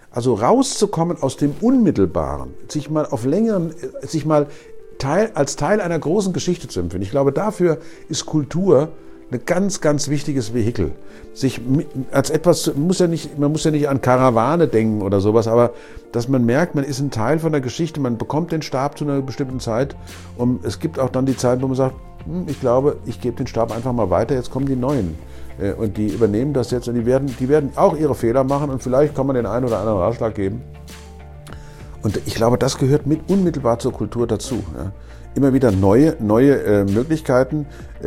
Also rauszukommen aus dem Unmittelbaren, sich mal als Teil einer großen Geschichte zu empfinden. Ich glaube, dafür ist Kultur ein ganz, ganz wichtiges Vehikel. Sich als etwas, man muss ja nicht an Karawane denken oder sowas, aber dass man merkt, man ist ein Teil von der Geschichte, man bekommt den Stab zu einer bestimmten Zeit und es gibt auch dann die Zeit, wo man sagt, ich glaube, ich gebe den Stab einfach mal weiter, jetzt kommen die Neuen. Und die übernehmen das jetzt und die werden auch ihre Fehler machen und vielleicht kann man den einen oder anderen Ratschlag geben. Und ich glaube, das gehört unmittelbar zur Kultur dazu. Ja. Immer wieder neue Möglichkeiten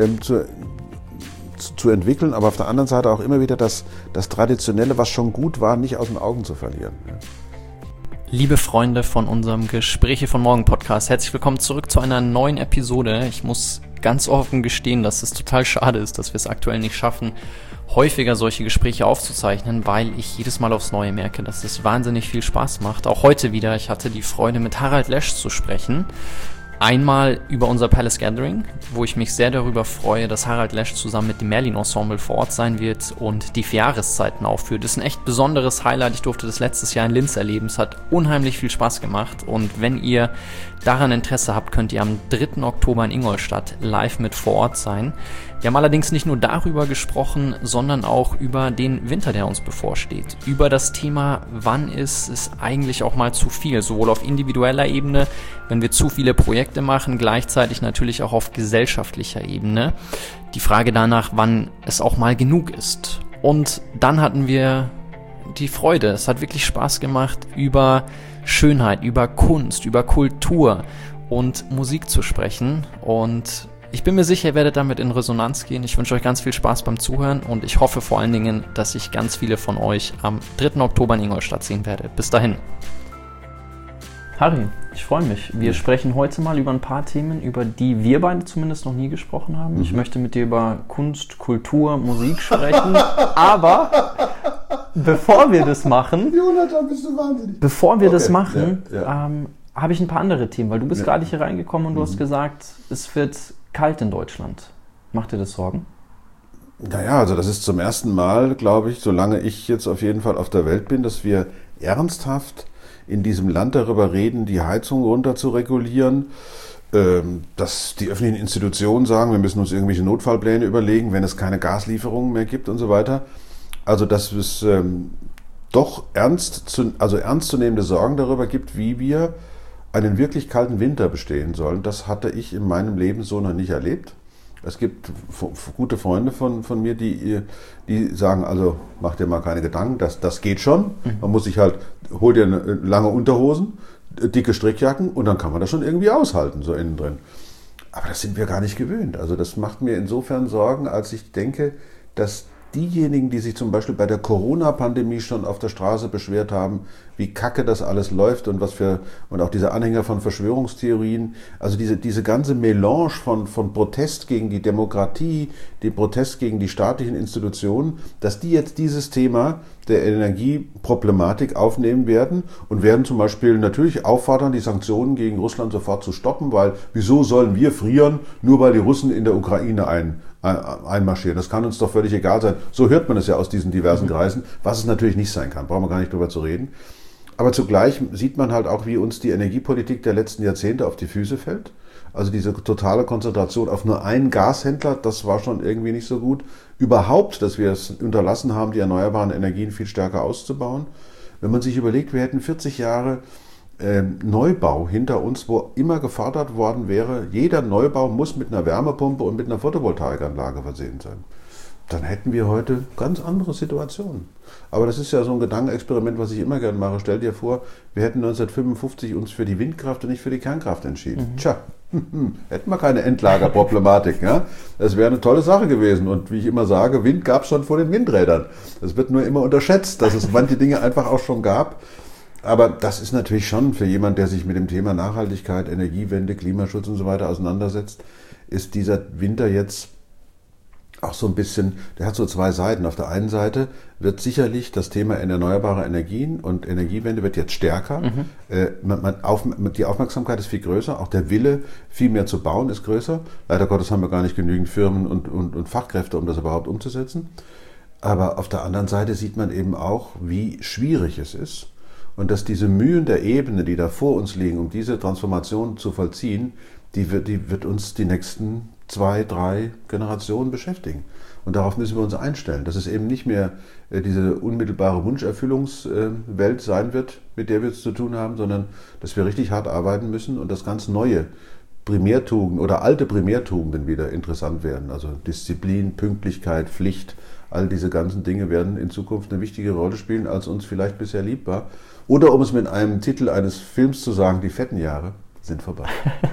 zu entwickeln, aber auf der anderen Seite auch immer wieder das Traditionelle, was schon gut war, nicht aus den Augen zu verlieren. Ja. Liebe Freunde von unserem Gespräche von Morgen Podcast, herzlich willkommen zurück zu einer neuen Episode. Ich muss ganz offen gestehen, dass es total schade ist, dass wir es aktuell nicht schaffen, häufiger solche Gespräche aufzuzeichnen, weil ich jedes Mal aufs Neue merke, dass es wahnsinnig viel Spaß macht. Auch heute wieder, ich hatte die Freude, mit Harald Lesch zu sprechen. Einmal über unser Palace Gathering, wo ich mich sehr darüber freue, dass Harald Lesch zusammen mit dem Merlin Ensemble vor Ort sein wird und die 4 Jahreszeiten aufführt. Das ist ein echt besonderes Highlight. Ich durfte das letztes Jahr in Linz erleben. Es hat unheimlich viel Spaß gemacht. Und wenn ihr daran Interesse habt, könnt ihr am 3. Oktober in Ingolstadt live mit vor Ort sein. Wir haben allerdings nicht nur darüber gesprochen, sondern auch über den Winter, der uns bevorsteht. Über das Thema, wann ist es eigentlich auch mal zu viel, sowohl auf individueller Ebene, wenn wir zu viele Projekte machen, gleichzeitig natürlich auch auf gesellschaftlicher Ebene. Die Frage danach, wann es auch mal genug ist. Und dann hatten wir die Freude, es hat wirklich Spaß gemacht, über Schönheit, über Kunst, über Kultur und Musik zu sprechen. Und ich bin mir sicher, ihr werdet damit in Resonanz gehen. Ich wünsche euch ganz viel Spaß beim Zuhören und ich hoffe vor allen Dingen, dass ich ganz viele von euch am 3. Oktober in Ingolstadt sehen werde. Bis dahin. Harry, ich freue mich. Wir sprechen heute mal über ein paar Themen, über die wir beide zumindest noch nie gesprochen haben. Ich möchte mit dir über Kunst, Kultur, Musik sprechen, aber bevor wir das machen, Jonathan, bist du wahnsinnig. Habe ich ein paar andere Themen, weil du bist gerade hier reingekommen und du hast gesagt, es wird kalt in Deutschland. Macht dir das Sorgen? Naja, also das ist zum ersten Mal, glaube ich, solange ich jetzt auf jeden Fall auf der Welt bin, dass wir ernsthaft in diesem Land darüber reden, die Heizung runter zu regulieren, dass die öffentlichen Institutionen sagen, wir müssen uns irgendwelche Notfallpläne überlegen, wenn es keine Gaslieferungen mehr gibt und so weiter. Also dass es doch ernstzunehmende Sorgen darüber gibt, wie wir einen wirklich kalten Winter bestehen sollen. Das hatte ich in meinem Leben so noch nicht erlebt. Es gibt gute Freunde von mir, die sagen, also mach dir mal keine Gedanken, das geht schon. Man muss hol dir lange Unterhosen, dicke Strickjacken und dann kann man das schon irgendwie aushalten, so innen drin. Aber das sind wir gar nicht gewöhnt. Also das macht mir insofern Sorgen, als ich denke, dass diejenigen, die sich zum Beispiel bei der Corona-Pandemie schon auf der Straße beschwert haben, wie kacke das alles läuft und und auch diese Anhänger von Verschwörungstheorien, also diese ganze Melange von Protest gegen die Demokratie, die Protest gegen die staatlichen Institutionen, dass die jetzt dieses Thema der Energieproblematik aufnehmen werden und werden zum Beispiel natürlich auffordern, die Sanktionen gegen Russland sofort zu stoppen, weil wieso sollen wir frieren, nur weil die Russen in der Ukraine einmarschieren. Das kann uns doch völlig egal sein. So hört man es ja aus diesen diversen Kreisen, was es natürlich nicht sein kann. Brauchen wir gar nicht drüber zu reden. Aber zugleich sieht man halt auch, wie uns die Energiepolitik der letzten Jahrzehnte auf die Füße fällt. Also diese totale Konzentration auf nur einen Gashändler, das war schon irgendwie nicht so gut. Überhaupt, dass wir es unterlassen haben, die erneuerbaren Energien viel stärker auszubauen. Wenn man sich überlegt, wir hätten 40 Jahre Neubau hinter uns, wo immer gefordert worden wäre, jeder Neubau muss mit einer Wärmepumpe und mit einer Photovoltaikanlage versehen sein. Dann hätten wir heute ganz andere Situationen. Aber das ist ja so ein Gedankenexperiment, was ich immer gerne mache. Stell dir vor, wir hätten 1955 uns für die Windkraft und nicht für die Kernkraft entschieden. Tja, hätten wir keine Endlagerproblematik. Ja? Das wäre eine tolle Sache gewesen. Und wie ich immer sage, Wind gab es schon vor den Windrädern. Das wird nur immer unterschätzt, dass es manche Dinge einfach auch schon gab. Aber das ist natürlich schon für jemanden, der sich mit dem Thema Nachhaltigkeit, Energiewende, Klimaschutz und so weiter auseinandersetzt, ist dieser Winter jetzt auch so ein bisschen, der hat so 2 Seiten. Auf der einen Seite wird sicherlich das Thema erneuerbare Energien und Energiewende wird jetzt stärker. Die Aufmerksamkeit ist viel größer, auch der Wille, viel mehr zu bauen, ist größer. Leider Gottes haben wir gar nicht genügend Firmen und Fachkräfte, um das überhaupt umzusetzen. Aber auf der anderen Seite sieht man eben auch, wie schwierig es ist. Und dass diese Mühen der Ebene, die da vor uns liegen, um diese Transformation zu vollziehen, die wird uns die nächsten 2, 3 Generationen beschäftigen. Und darauf müssen wir uns einstellen, dass es eben nicht mehr diese unmittelbare Wunscherfüllungswelt sein wird, mit der wir es zu tun haben, sondern dass wir richtig hart arbeiten müssen und dass ganz neue Primärtugenden oder alte Primärtugenden wieder interessant werden. Also Disziplin, Pünktlichkeit, Pflicht, all diese ganzen Dinge werden in Zukunft eine wichtige Rolle spielen, als uns vielleicht bisher lieb war. Oder um es mit einem Titel eines Films zu sagen, die fetten Jahre sind vorbei.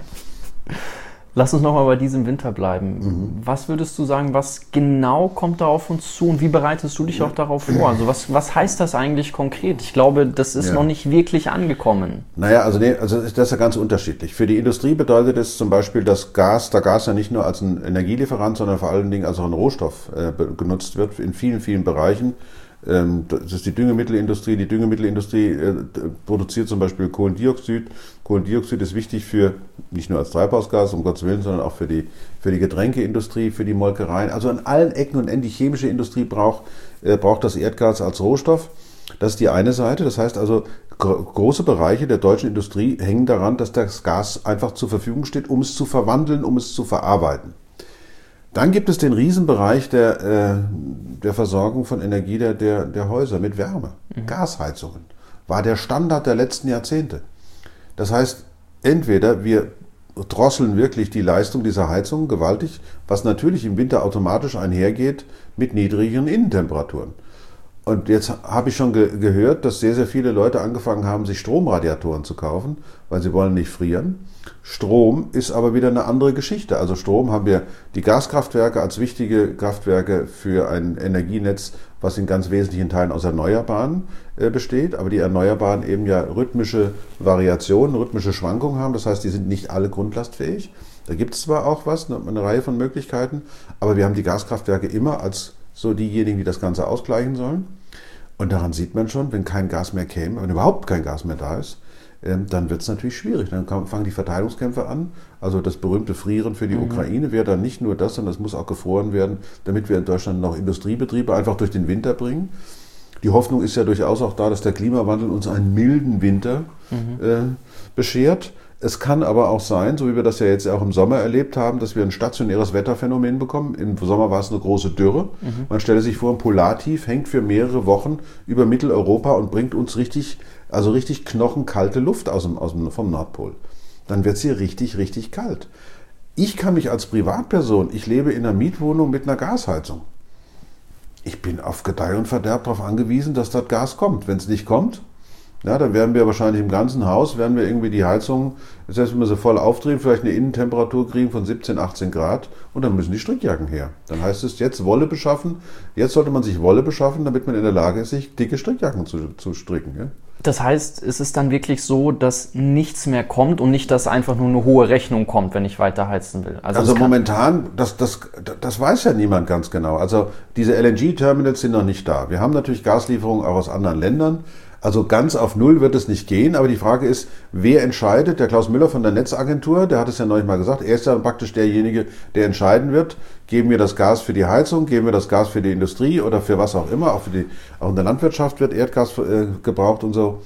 Lass uns nochmal bei diesem Winter bleiben. Was würdest du sagen, was genau kommt da auf uns zu und wie bereitest du dich auch darauf vor? Also was heißt das eigentlich konkret? Ich glaube, das ist noch nicht wirklich angekommen. Naja, also das ist ja ganz unterschiedlich. Für die Industrie bedeutet es zum Beispiel, dass Gas ja nicht nur als ein Energielieferant, sondern vor allen Dingen als auch ein Rohstoff genutzt wird in vielen, vielen Bereichen. Das ist die Düngemittelindustrie. Die Düngemittelindustrie produziert zum Beispiel Kohlendioxid. Kohlendioxid ist wichtig für, nicht nur als Treibhausgas, um Gottes Willen, sondern auch für die Getränkeindustrie, für die Molkereien. Also an allen Ecken und Enden, die chemische Industrie braucht das Erdgas als Rohstoff. Das ist die eine Seite. Das heißt also, große Bereiche der deutschen Industrie hängen daran, dass das Gas einfach zur Verfügung steht, um es zu verwandeln, um es zu verarbeiten. Dann gibt es den Riesenbereich der Versorgung von Energie der Häuser mit Wärme. Gasheizungen war der Standard der letzten Jahrzehnte. Das heißt, entweder wir drosseln wirklich die Leistung dieser Heizungen gewaltig, was natürlich im Winter automatisch einhergeht mit niedrigeren Innentemperaturen. Und jetzt habe ich schon gehört, dass sehr, sehr viele Leute angefangen haben, sich Stromradiatoren zu kaufen, weil sie wollen nicht frieren. Strom ist aber wieder eine andere Geschichte. Also Strom haben wir die Gaskraftwerke als wichtige Kraftwerke für ein Energienetz, was in ganz wesentlichen Teilen aus Erneuerbaren besteht. Aber die Erneuerbaren eben ja rhythmische Variationen, rhythmische Schwankungen haben. Das heißt, die sind nicht alle grundlastfähig. Da gibt es zwar auch eine Reihe von Möglichkeiten, aber wir haben die Gaskraftwerke immer als so diejenigen, die das Ganze ausgleichen sollen. Und daran sieht man schon, wenn kein Gas mehr käme, wenn überhaupt kein Gas mehr da ist, dann wird es natürlich schwierig. Dann fangen die Verteilungskämpfe an. Also das berühmte Frieren für die Ukraine wäre dann nicht nur das, sondern es muss auch gefroren werden, damit wir in Deutschland noch Industriebetriebe einfach durch den Winter bringen. Die Hoffnung ist ja durchaus auch da, dass der Klimawandel uns einen milden Winter beschert. Es kann aber auch sein, so wie wir das ja jetzt auch im Sommer erlebt haben, dass wir ein stationäres Wetterphänomen bekommen. Im Sommer war es eine große Dürre. Man stelle sich vor, ein Polartief hängt für mehrere Wochen über Mitteleuropa und bringt uns richtig knochenkalte Luft vom Nordpol. Dann wird es hier richtig, richtig kalt. Ich kann mich als Privatperson, ich lebe in einer Mietwohnung mit einer Gasheizung. Ich bin auf Gedeih und Verderb darauf angewiesen, dass das Gas kommt. Wenn es nicht kommt, ja, dann werden wir wahrscheinlich im ganzen Haus, irgendwie die Heizung, selbst wenn wir sie voll aufdrehen, vielleicht eine Innentemperatur kriegen von 17, 18 Grad und dann müssen die Strickjacken her. Dann heißt es jetzt Wolle beschaffen. Jetzt sollte man sich Wolle beschaffen, damit man in der Lage ist, sich dicke Strickjacken zu stricken. Ja? Das heißt, es ist dann wirklich so, dass nichts mehr kommt und nicht, dass einfach nur eine hohe Rechnung kommt, wenn ich weiter heizen will. Also momentan, das weiß ja niemand ganz genau. Also diese LNG-Terminals sind noch nicht da. Wir haben natürlich Gaslieferungen auch aus anderen Ländern. Also ganz auf Null wird es nicht gehen, aber die Frage ist, wer entscheidet? Der Klaus Müller von der Netzagentur, der hat es ja neulich mal gesagt, er ist ja praktisch derjenige, der entscheiden wird, geben wir das Gas für die Heizung, geben wir das Gas für die Industrie oder für was auch immer, auch in der Landwirtschaft wird Erdgas gebraucht und so.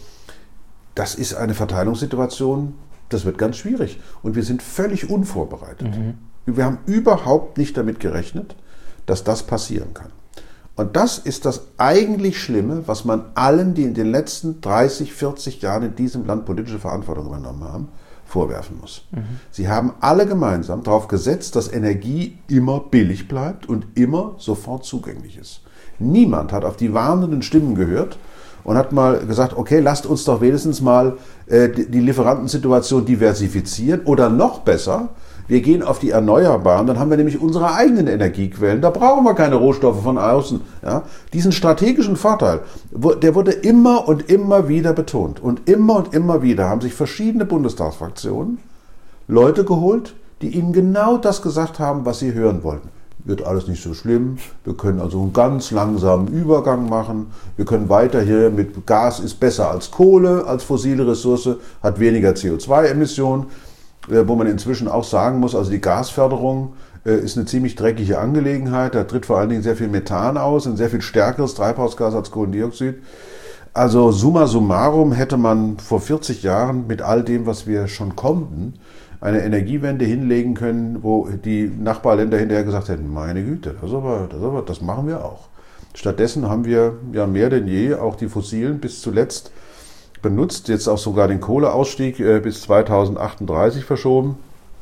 Das ist eine Verteilungssituation, das wird ganz schwierig und wir sind völlig unvorbereitet. Wir haben überhaupt nicht damit gerechnet, dass das passieren kann. Und das ist das eigentlich Schlimme, was man allen, die in den letzten 30, 40 Jahren in diesem Land politische Verantwortung übernommen haben, vorwerfen muss. Sie haben alle gemeinsam darauf gesetzt, dass Energie immer billig bleibt und immer sofort zugänglich ist. Niemand hat auf die warnenden Stimmen gehört und hat mal gesagt, okay, lasst uns doch wenigstens mal die Lieferantensituation diversifizieren oder noch besser, wir gehen auf die Erneuerbaren, dann haben wir nämlich unsere eigenen Energiequellen, da brauchen wir keine Rohstoffe von außen. Ja? Diesen strategischen Vorteil, der wurde immer und immer wieder betont. Und immer wieder haben sich verschiedene Bundestagsfraktionen Leute geholt, die ihnen genau das gesagt haben, was sie hören wollten. Wird alles nicht so schlimm, wir können also einen ganz langsamen Übergang machen, wir können weiter hier mit Gas ist besser als Kohle, als fossile Ressource, hat weniger CO2-Emissionen. Wo man inzwischen auch sagen muss, also die Gasförderung ist eine ziemlich dreckige Angelegenheit. Da tritt vor allen Dingen sehr viel Methan aus, ein sehr viel stärkeres Treibhausgas als Kohlendioxid. Also summa summarum hätte man vor 40 Jahren mit all dem, was wir schon konnten, eine Energiewende hinlegen können, wo die Nachbarländer hinterher gesagt hätten, meine Güte, das machen wir auch. Stattdessen haben wir ja mehr denn je auch die Fossilen bis zuletzt benutzt, jetzt auch sogar den Kohleausstieg bis 2038 verschoben.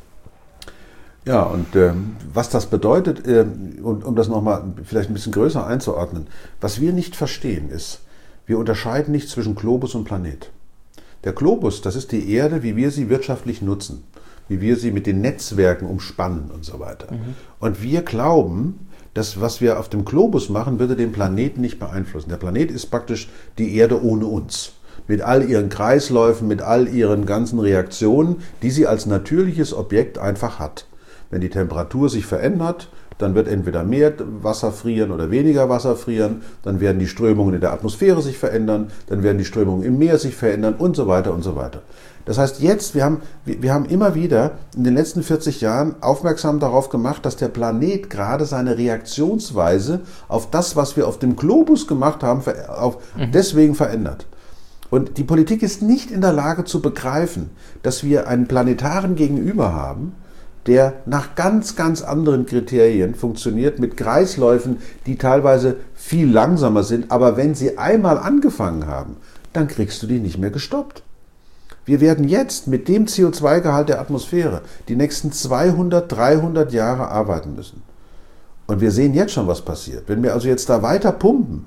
Ja, und was das bedeutet, und um das nochmal vielleicht ein bisschen größer einzuordnen, was wir nicht verstehen ist, wir unterscheiden nicht zwischen Globus und Planet. Der Globus, das ist die Erde, wie wir sie wirtschaftlich nutzen, wie wir sie mit den Netzwerken umspannen und so weiter. Und wir glauben, das, was wir auf dem Globus machen, würde den Planeten nicht beeinflussen. Der Planet ist praktisch die Erde ohne uns. Mit all ihren Kreisläufen, mit all ihren ganzen Reaktionen, die sie als natürliches Objekt einfach hat. Wenn die Temperatur sich verändert, dann wird entweder mehr Wasser frieren oder weniger Wasser frieren, dann werden die Strömungen in der Atmosphäre sich verändern, dann werden die Strömungen im Meer sich verändern und so weiter und so weiter. Das heißt, jetzt, wir haben immer wieder in den letzten 40 Jahren aufmerksam darauf gemacht, dass der Planet gerade seine Reaktionsweise auf das, was wir auf dem Globus gemacht haben, deswegen verändert. Und die Politik ist nicht in der Lage zu begreifen, dass wir einen planetaren Gegenüber haben, der nach ganz, ganz anderen Kriterien funktioniert, mit Kreisläufen, die teilweise viel langsamer sind, aber wenn sie einmal angefangen haben, dann kriegst du die nicht mehr gestoppt. Wir werden jetzt mit dem CO2-Gehalt der Atmosphäre die nächsten 200, 300 Jahre arbeiten müssen. Und wir sehen jetzt schon, was passiert. Wenn wir also jetzt da weiter pumpen,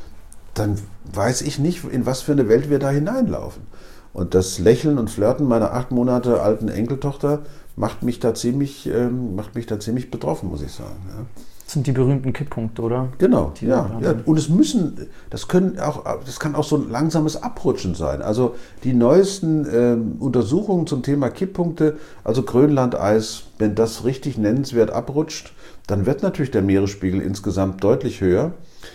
dann weiß ich nicht, in was für eine Welt wir da hineinlaufen. Und das Lächeln und Flirten meiner 8 Monate alten Enkeltochter macht mich da ziemlich betroffen, muss ich sagen. Ja. Das sind die berühmten Kipppunkte, oder? Genau, ja. Und das kann auch so ein langsames Abrutschen sein. Also die neuesten Untersuchungen zum Thema Kipppunkte, also Grönlandeis, wenn das richtig nennenswert abrutscht, dann wird natürlich der Meeresspiegel insgesamt deutlich höher.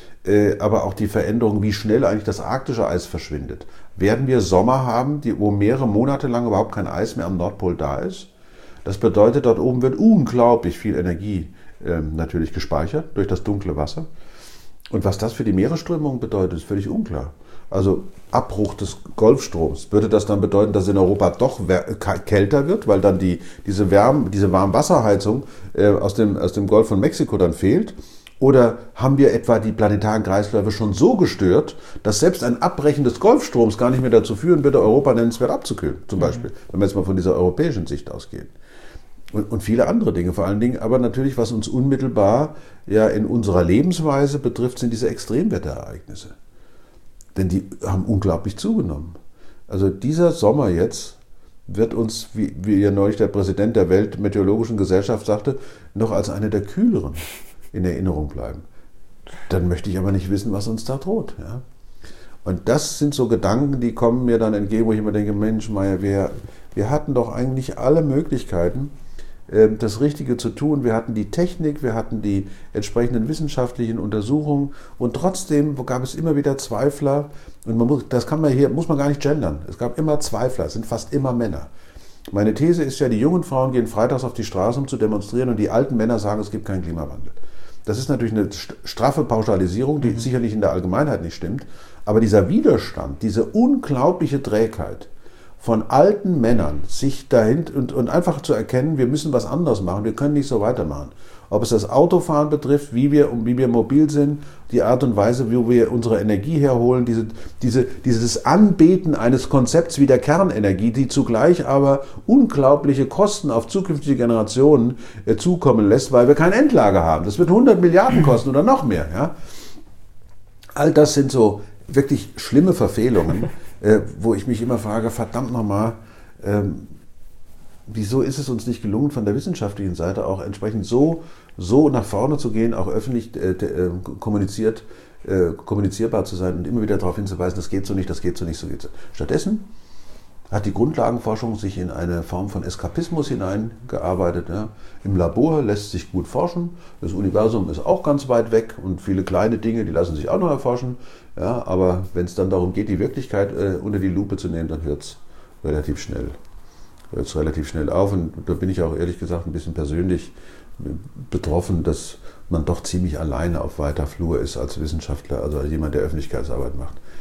Aber auch die Veränderung, wie schnell eigentlich das arktische Eis verschwindet. Werden wir Sommer haben, wo mehrere Monate lang überhaupt kein Eis mehr am Nordpol da ist? Das bedeutet, dort oben wird unglaublich viel Energie natürlich gespeichert durch das dunkle Wasser. Und was das für die Meeresströmung bedeutet, ist völlig unklar. Also Abbruch des Golfstroms, würde das dann bedeuten, dass in Europa doch kälter wird, weil dann diese Warmwasserheizung aus dem Golf von Mexiko dann fehlt? Oder haben wir etwa die planetaren Kreisläufe schon so gestört, dass selbst ein Abbrechen des Golfstroms gar nicht mehr dazu führen würde, Europa nennenswert abzukühlen, zum Beispiel, wenn wir jetzt mal von dieser europäischen Sicht ausgehen. Und viele andere Dinge, vor allen Dingen, aber natürlich, was uns unmittelbar ja in unserer Lebensweise betrifft, sind diese Extremwetterereignisse. Denn die haben unglaublich zugenommen. Also dieser Sommer jetzt wird uns, wie ja neulich der Präsident der Weltmeteorologischen Gesellschaft sagte, noch als eine der kühleren in Erinnerung bleiben. Dann möchte ich aber nicht wissen, was uns da droht. Ja? Und das sind so Gedanken, die kommen mir dann entgegen, wo ich immer denke, Mensch, Meier, wir hatten doch eigentlich alle Möglichkeiten, das Richtige zu tun. Wir hatten die Technik, wir hatten die entsprechenden wissenschaftlichen Untersuchungen und trotzdem gab es immer wieder Zweifler. Und muss man gar nicht gendern. Es gab immer Zweifler, es sind fast immer Männer. Meine These ist ja, die jungen Frauen gehen freitags auf die Straße, um zu demonstrieren, und die alten Männer sagen, es gibt keinen Klimawandel. Das ist natürlich eine straffe Pauschalisierung, die sicherlich in der Allgemeinheit nicht stimmt, aber dieser Widerstand, diese unglaubliche Trägheit von alten Männern, sich dahin und einfach zu erkennen, wir müssen was anderes machen, wir können nicht so weitermachen. Ob es das Autofahren betrifft, wie wir mobil sind, die Art und Weise, wie wir unsere Energie herholen, dieses Anbeten eines Konzepts wie der Kernenergie, die zugleich aber unglaubliche Kosten auf zukünftige Generationen zukommen lässt, weil wir kein Endlager haben. Das wird 100 Milliarden kosten oder noch mehr. Ja? All das sind so wirklich schlimme Verfehlungen, wo ich mich immer frage, verdammt nochmal, wieso ist es uns nicht gelungen, von der wissenschaftlichen Seite auch entsprechend so nach vorne zu gehen, auch öffentlich kommunizierbar zu sein und immer wieder darauf hinzuweisen, das geht so nicht, das geht so nicht, so geht so. Stattdessen hat die Grundlagenforschung sich in eine Form von Eskapismus hineingearbeitet. Ja. Im Labor lässt sich gut forschen, das Universum ist auch ganz weit weg und viele kleine Dinge, die lassen sich auch noch erforschen. Ja, aber wenn es dann darum geht, die Wirklichkeit unter die Lupe zu nehmen, dann hört es relativ schnell auf. Und da bin ich auch ehrlich gesagt ein bisschen persönlich betroffen, dass man doch ziemlich alleine auf weiter Flur ist als Wissenschaftler, also als jemand, der Öffentlichkeitsarbeit macht.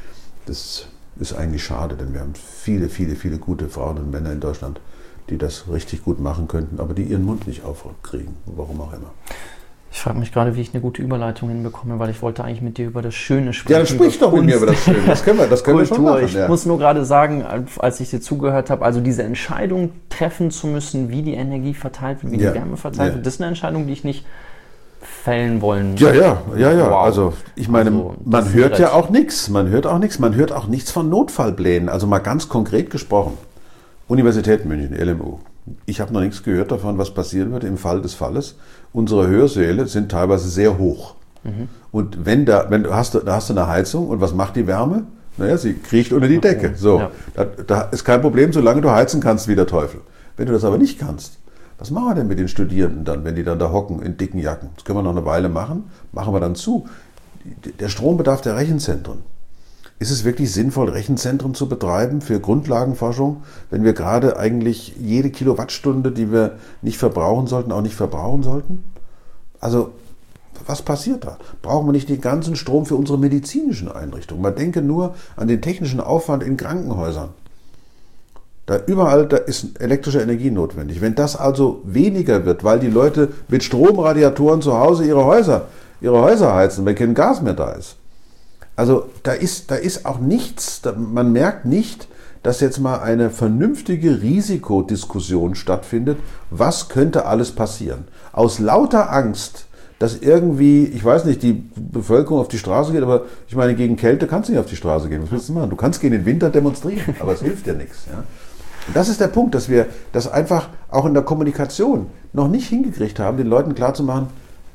Das ist eigentlich schade, denn wir haben viele, viele, viele gute Frauen und Männer in Deutschland, die das richtig gut machen könnten, aber die ihren Mund nicht aufkriegen, warum auch immer. Ich frage mich gerade, wie ich eine gute Überleitung hinbekomme, weil ich wollte eigentlich mit dir über das Schöne sprechen. Ja, dann sprich doch mit mir über das Schöne. Das können wir schon machen. Ich muss nur gerade sagen, als ich dir zugehört habe, also diese Entscheidung treffen zu müssen, wie die Energie verteilt wird, wie die Wärme verteilt wird, das ist eine Entscheidung, die ich nicht fällen wollen. Ja. Wow. Also ich meine, man hört ja auch nichts. Man hört auch nichts von Notfallplänen. Also mal ganz konkret gesprochen. Universität München, LMU. Ich habe noch nichts gehört davon, was passieren wird im Fall des Falles. Unsere Hörsäle sind teilweise sehr hoch. Und da hast du eine Heizung und was macht die Wärme? Naja, sie kriecht unter die Decke. So, da ist kein Problem, solange du heizen kannst wie der Teufel. Wenn du das aber nicht kannst, was machen wir denn mit den Studierenden dann, wenn die dann da hocken in dicken Jacken? Das können wir noch eine Weile machen wir dann zu. Der Strombedarf der Rechenzentren. Ist es wirklich sinnvoll, Rechenzentren zu betreiben für Grundlagenforschung, wenn wir gerade eigentlich jede Kilowattstunde, die wir nicht verbrauchen sollten, auch nicht verbrauchen sollten? Also, was passiert da? Brauchen wir nicht den ganzen Strom für unsere medizinischen Einrichtungen? Man denke nur an den technischen Aufwand in Krankenhäusern. Da ist elektrische Energie notwendig. Wenn das also weniger wird, weil die Leute mit Stromradiatoren zu Hause ihre Häuser heizen, weil kein Gas mehr da ist. Also da ist auch nichts, man merkt nicht, dass jetzt mal eine vernünftige Risikodiskussion stattfindet, was könnte alles passieren. Aus lauter Angst, dass irgendwie, ich weiß nicht, die Bevölkerung auf die Straße geht, aber ich meine, gegen Kälte kannst du nicht auf die Straße gehen. Was willst du machen? Du kannst gegen den Winter demonstrieren, aber es hilft dir nichts. Ja? Und das ist der Punkt, dass wir das einfach auch in der Kommunikation noch nicht hingekriegt haben, den Leuten klarzumachen,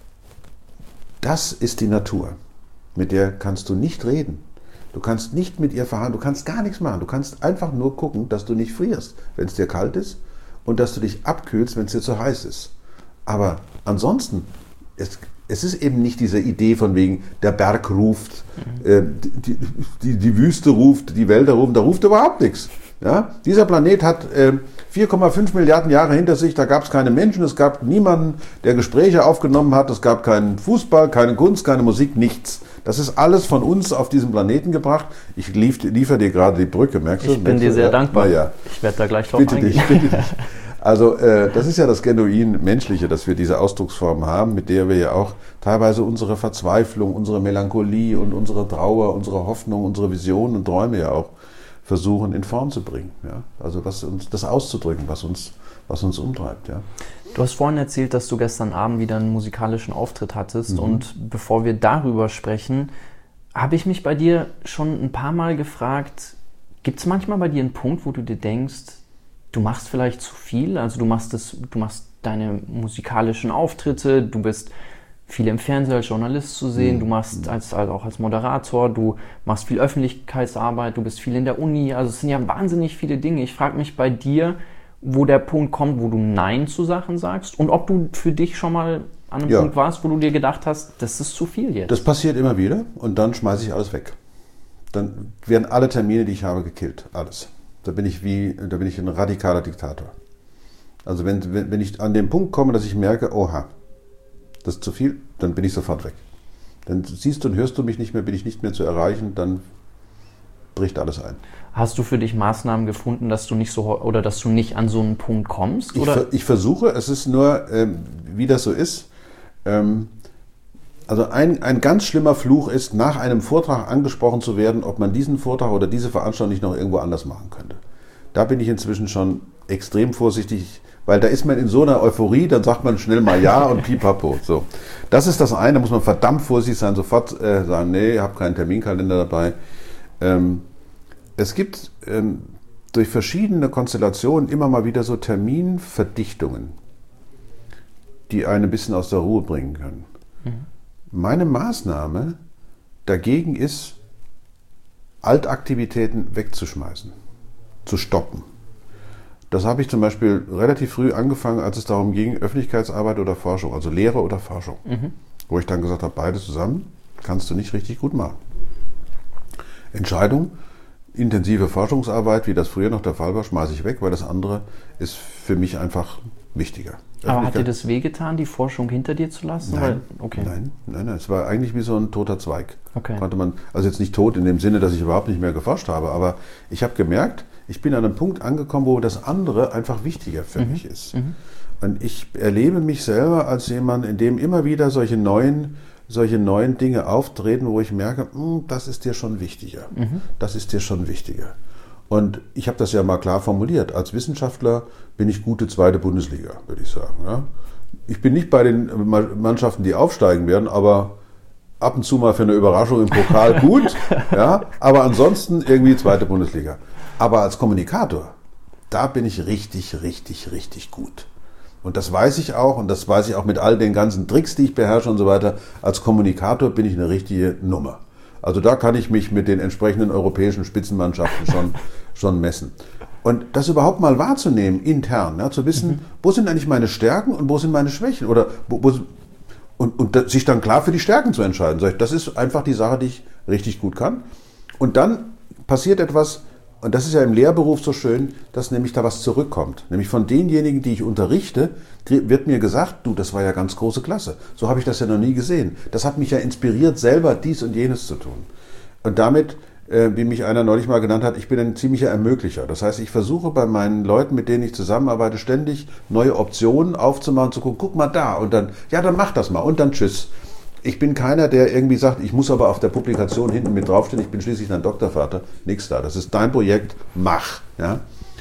das ist die Natur. Mit der kannst du nicht reden. Du kannst nicht mit ihr verhandeln, du kannst gar nichts machen. Du kannst einfach nur gucken, dass du nicht frierst, wenn es dir kalt ist und dass du dich abkühlst, wenn es dir zu heiß ist. Aber ansonsten, es ist eben nicht diese Idee von wegen, der Berg ruft, die Wüste ruft, die Wälder rufen, da ruft überhaupt nichts. Ja? Dieser Planet hat 4,5 Milliarden Jahre hinter sich, da gab es keine Menschen, es gab niemanden, der Gespräche aufgenommen hat, es gab keinen Fußball, keine Kunst, keine Musik, nichts. Das ist alles von uns auf diesen Planeten gebracht. Ich liefere dir gerade die Brücke, merkst du? Ich bin dir sehr dankbar. Ja. Ich werde da gleich drauf eingehen. Bitte dich. Also das ist ja das genuin Menschliche, dass wir diese Ausdrucksform haben, mit der wir ja auch teilweise unsere Verzweiflung, unsere Melancholie und unsere Trauer, unsere Hoffnung, unsere Visionen und Träume ja auch versuchen in Form zu bringen. Ja? Also das auszudrücken, was uns umtreibt. Ja? Du hast vorhin erzählt, dass du gestern Abend wieder einen musikalischen Auftritt hattest. Und bevor wir darüber sprechen, habe ich mich bei dir schon ein paar Mal gefragt, gibt es manchmal bei dir einen Punkt, wo du dir denkst, du machst vielleicht zu viel? Also du machst deine musikalischen Auftritte, du bist viel im Fernsehen als Journalist zu sehen, du machst auch als Moderator, du machst viel Öffentlichkeitsarbeit, du bist viel in der Uni, also es sind ja wahnsinnig viele Dinge. Ich frage mich bei dir, wo der Punkt kommt, wo du Nein zu Sachen sagst und ob du für dich schon mal an einem Punkt warst, wo du dir gedacht hast, das ist zu viel jetzt. Das passiert immer wieder und dann schmeiße ich alles weg. Dann werden alle Termine, die ich habe, gekillt. Alles. Da bin ich ein radikaler Diktator. Also wenn ich an den Punkt komme, dass ich merke, oha, das ist zu viel, dann bin ich sofort weg. Dann siehst du und hörst du mich nicht mehr, bin ich nicht mehr zu erreichen, dann bricht alles ein. Hast du für dich Maßnahmen gefunden, dass du nicht an so einen Punkt kommst? Ich versuche, es ist nur, wie das so ist. Also ein ganz schlimmer Fluch ist, nach einem Vortrag angesprochen zu werden, ob man diesen Vortrag oder diese Veranstaltung nicht noch irgendwo anders machen könnte. Da bin ich inzwischen schon extrem vorsichtig, weil da ist man in so einer Euphorie, dann sagt man schnell mal ja und pipapo. So. Das ist das eine, da muss man verdammt vorsichtig sein, sofort sagen, nee, ich habe keinen Terminkalender dabei. Es gibt durch verschiedene Konstellationen immer mal wieder so Terminverdichtungen, die einen ein bisschen aus der Ruhe bringen können. Meine Maßnahme dagegen ist, Altaktivitäten wegzuschmeißen, zu stoppen. Das habe ich zum Beispiel relativ früh angefangen, als es darum ging, Öffentlichkeitsarbeit oder Forschung, also Lehre oder Forschung. Wo ich dann gesagt habe, beides zusammen kannst du nicht richtig gut machen. Entscheidung, intensive Forschungsarbeit, wie das früher noch der Fall war, schmeiße ich weg, weil das andere ist für mich einfach wichtiger. Aber hat dir das wehgetan, die Forschung hinter dir zu lassen? Nein, es war eigentlich wie so ein toter Zweig. Okay. Konnte man, also jetzt nicht tot in dem Sinne, dass ich überhaupt nicht mehr geforscht habe, aber ich habe gemerkt, ich bin an einem Punkt angekommen, wo das andere einfach wichtiger für mich ist. Und ich erlebe mich selber als jemand, in dem immer wieder solche neuen Dinge auftreten, wo ich merke, das ist dir schon wichtiger. Das ist dir schon wichtiger. Und ich habe das ja mal klar formuliert. Als Wissenschaftler bin ich gute zweite Bundesliga, würde ich sagen. Ja. Ich bin nicht bei den Mannschaften, die aufsteigen werden, aber ab und zu mal für eine Überraschung im Pokal gut. Ja, aber ansonsten irgendwie zweite Bundesliga. Aber als Kommunikator, da bin ich richtig, richtig, richtig gut. Und das weiß ich auch, und das weiß ich auch mit all den ganzen Tricks, die ich beherrsche und so weiter. Als Kommunikator bin ich eine richtige Nummer. Also da kann ich mich mit den entsprechenden europäischen Spitzenmannschaften schon messen. Und das überhaupt mal wahrzunehmen, intern, ja, zu wissen, wo sind eigentlich meine Stärken und wo sind meine Schwächen? Oder und sich dann klar für die Stärken zu entscheiden. Das ist einfach die Sache, die ich richtig gut kann. Und dann passiert etwas, und das ist ja im Lehrberuf so schön, dass nämlich da was zurückkommt. Nämlich von denjenigen, die ich unterrichte, wird mir gesagt, du, das war ja ganz große Klasse. So habe ich das ja noch nie gesehen. Das hat mich ja inspiriert, selber dies und jenes zu tun. Und damit, wie mich einer neulich mal genannt hat, ich bin ein ziemlicher Ermöglicher. Das heißt, ich versuche bei meinen Leuten, mit denen ich zusammenarbeite, ständig neue Optionen aufzumachen, zu gucken, guck mal da und dann, ja, dann mach das mal und dann tschüss. Ich bin keiner, der irgendwie sagt, ich muss aber auf der Publikation hinten mit draufstehen, ich bin schließlich dein Doktorvater. Nix da. Das ist dein Projekt, mach. Ja?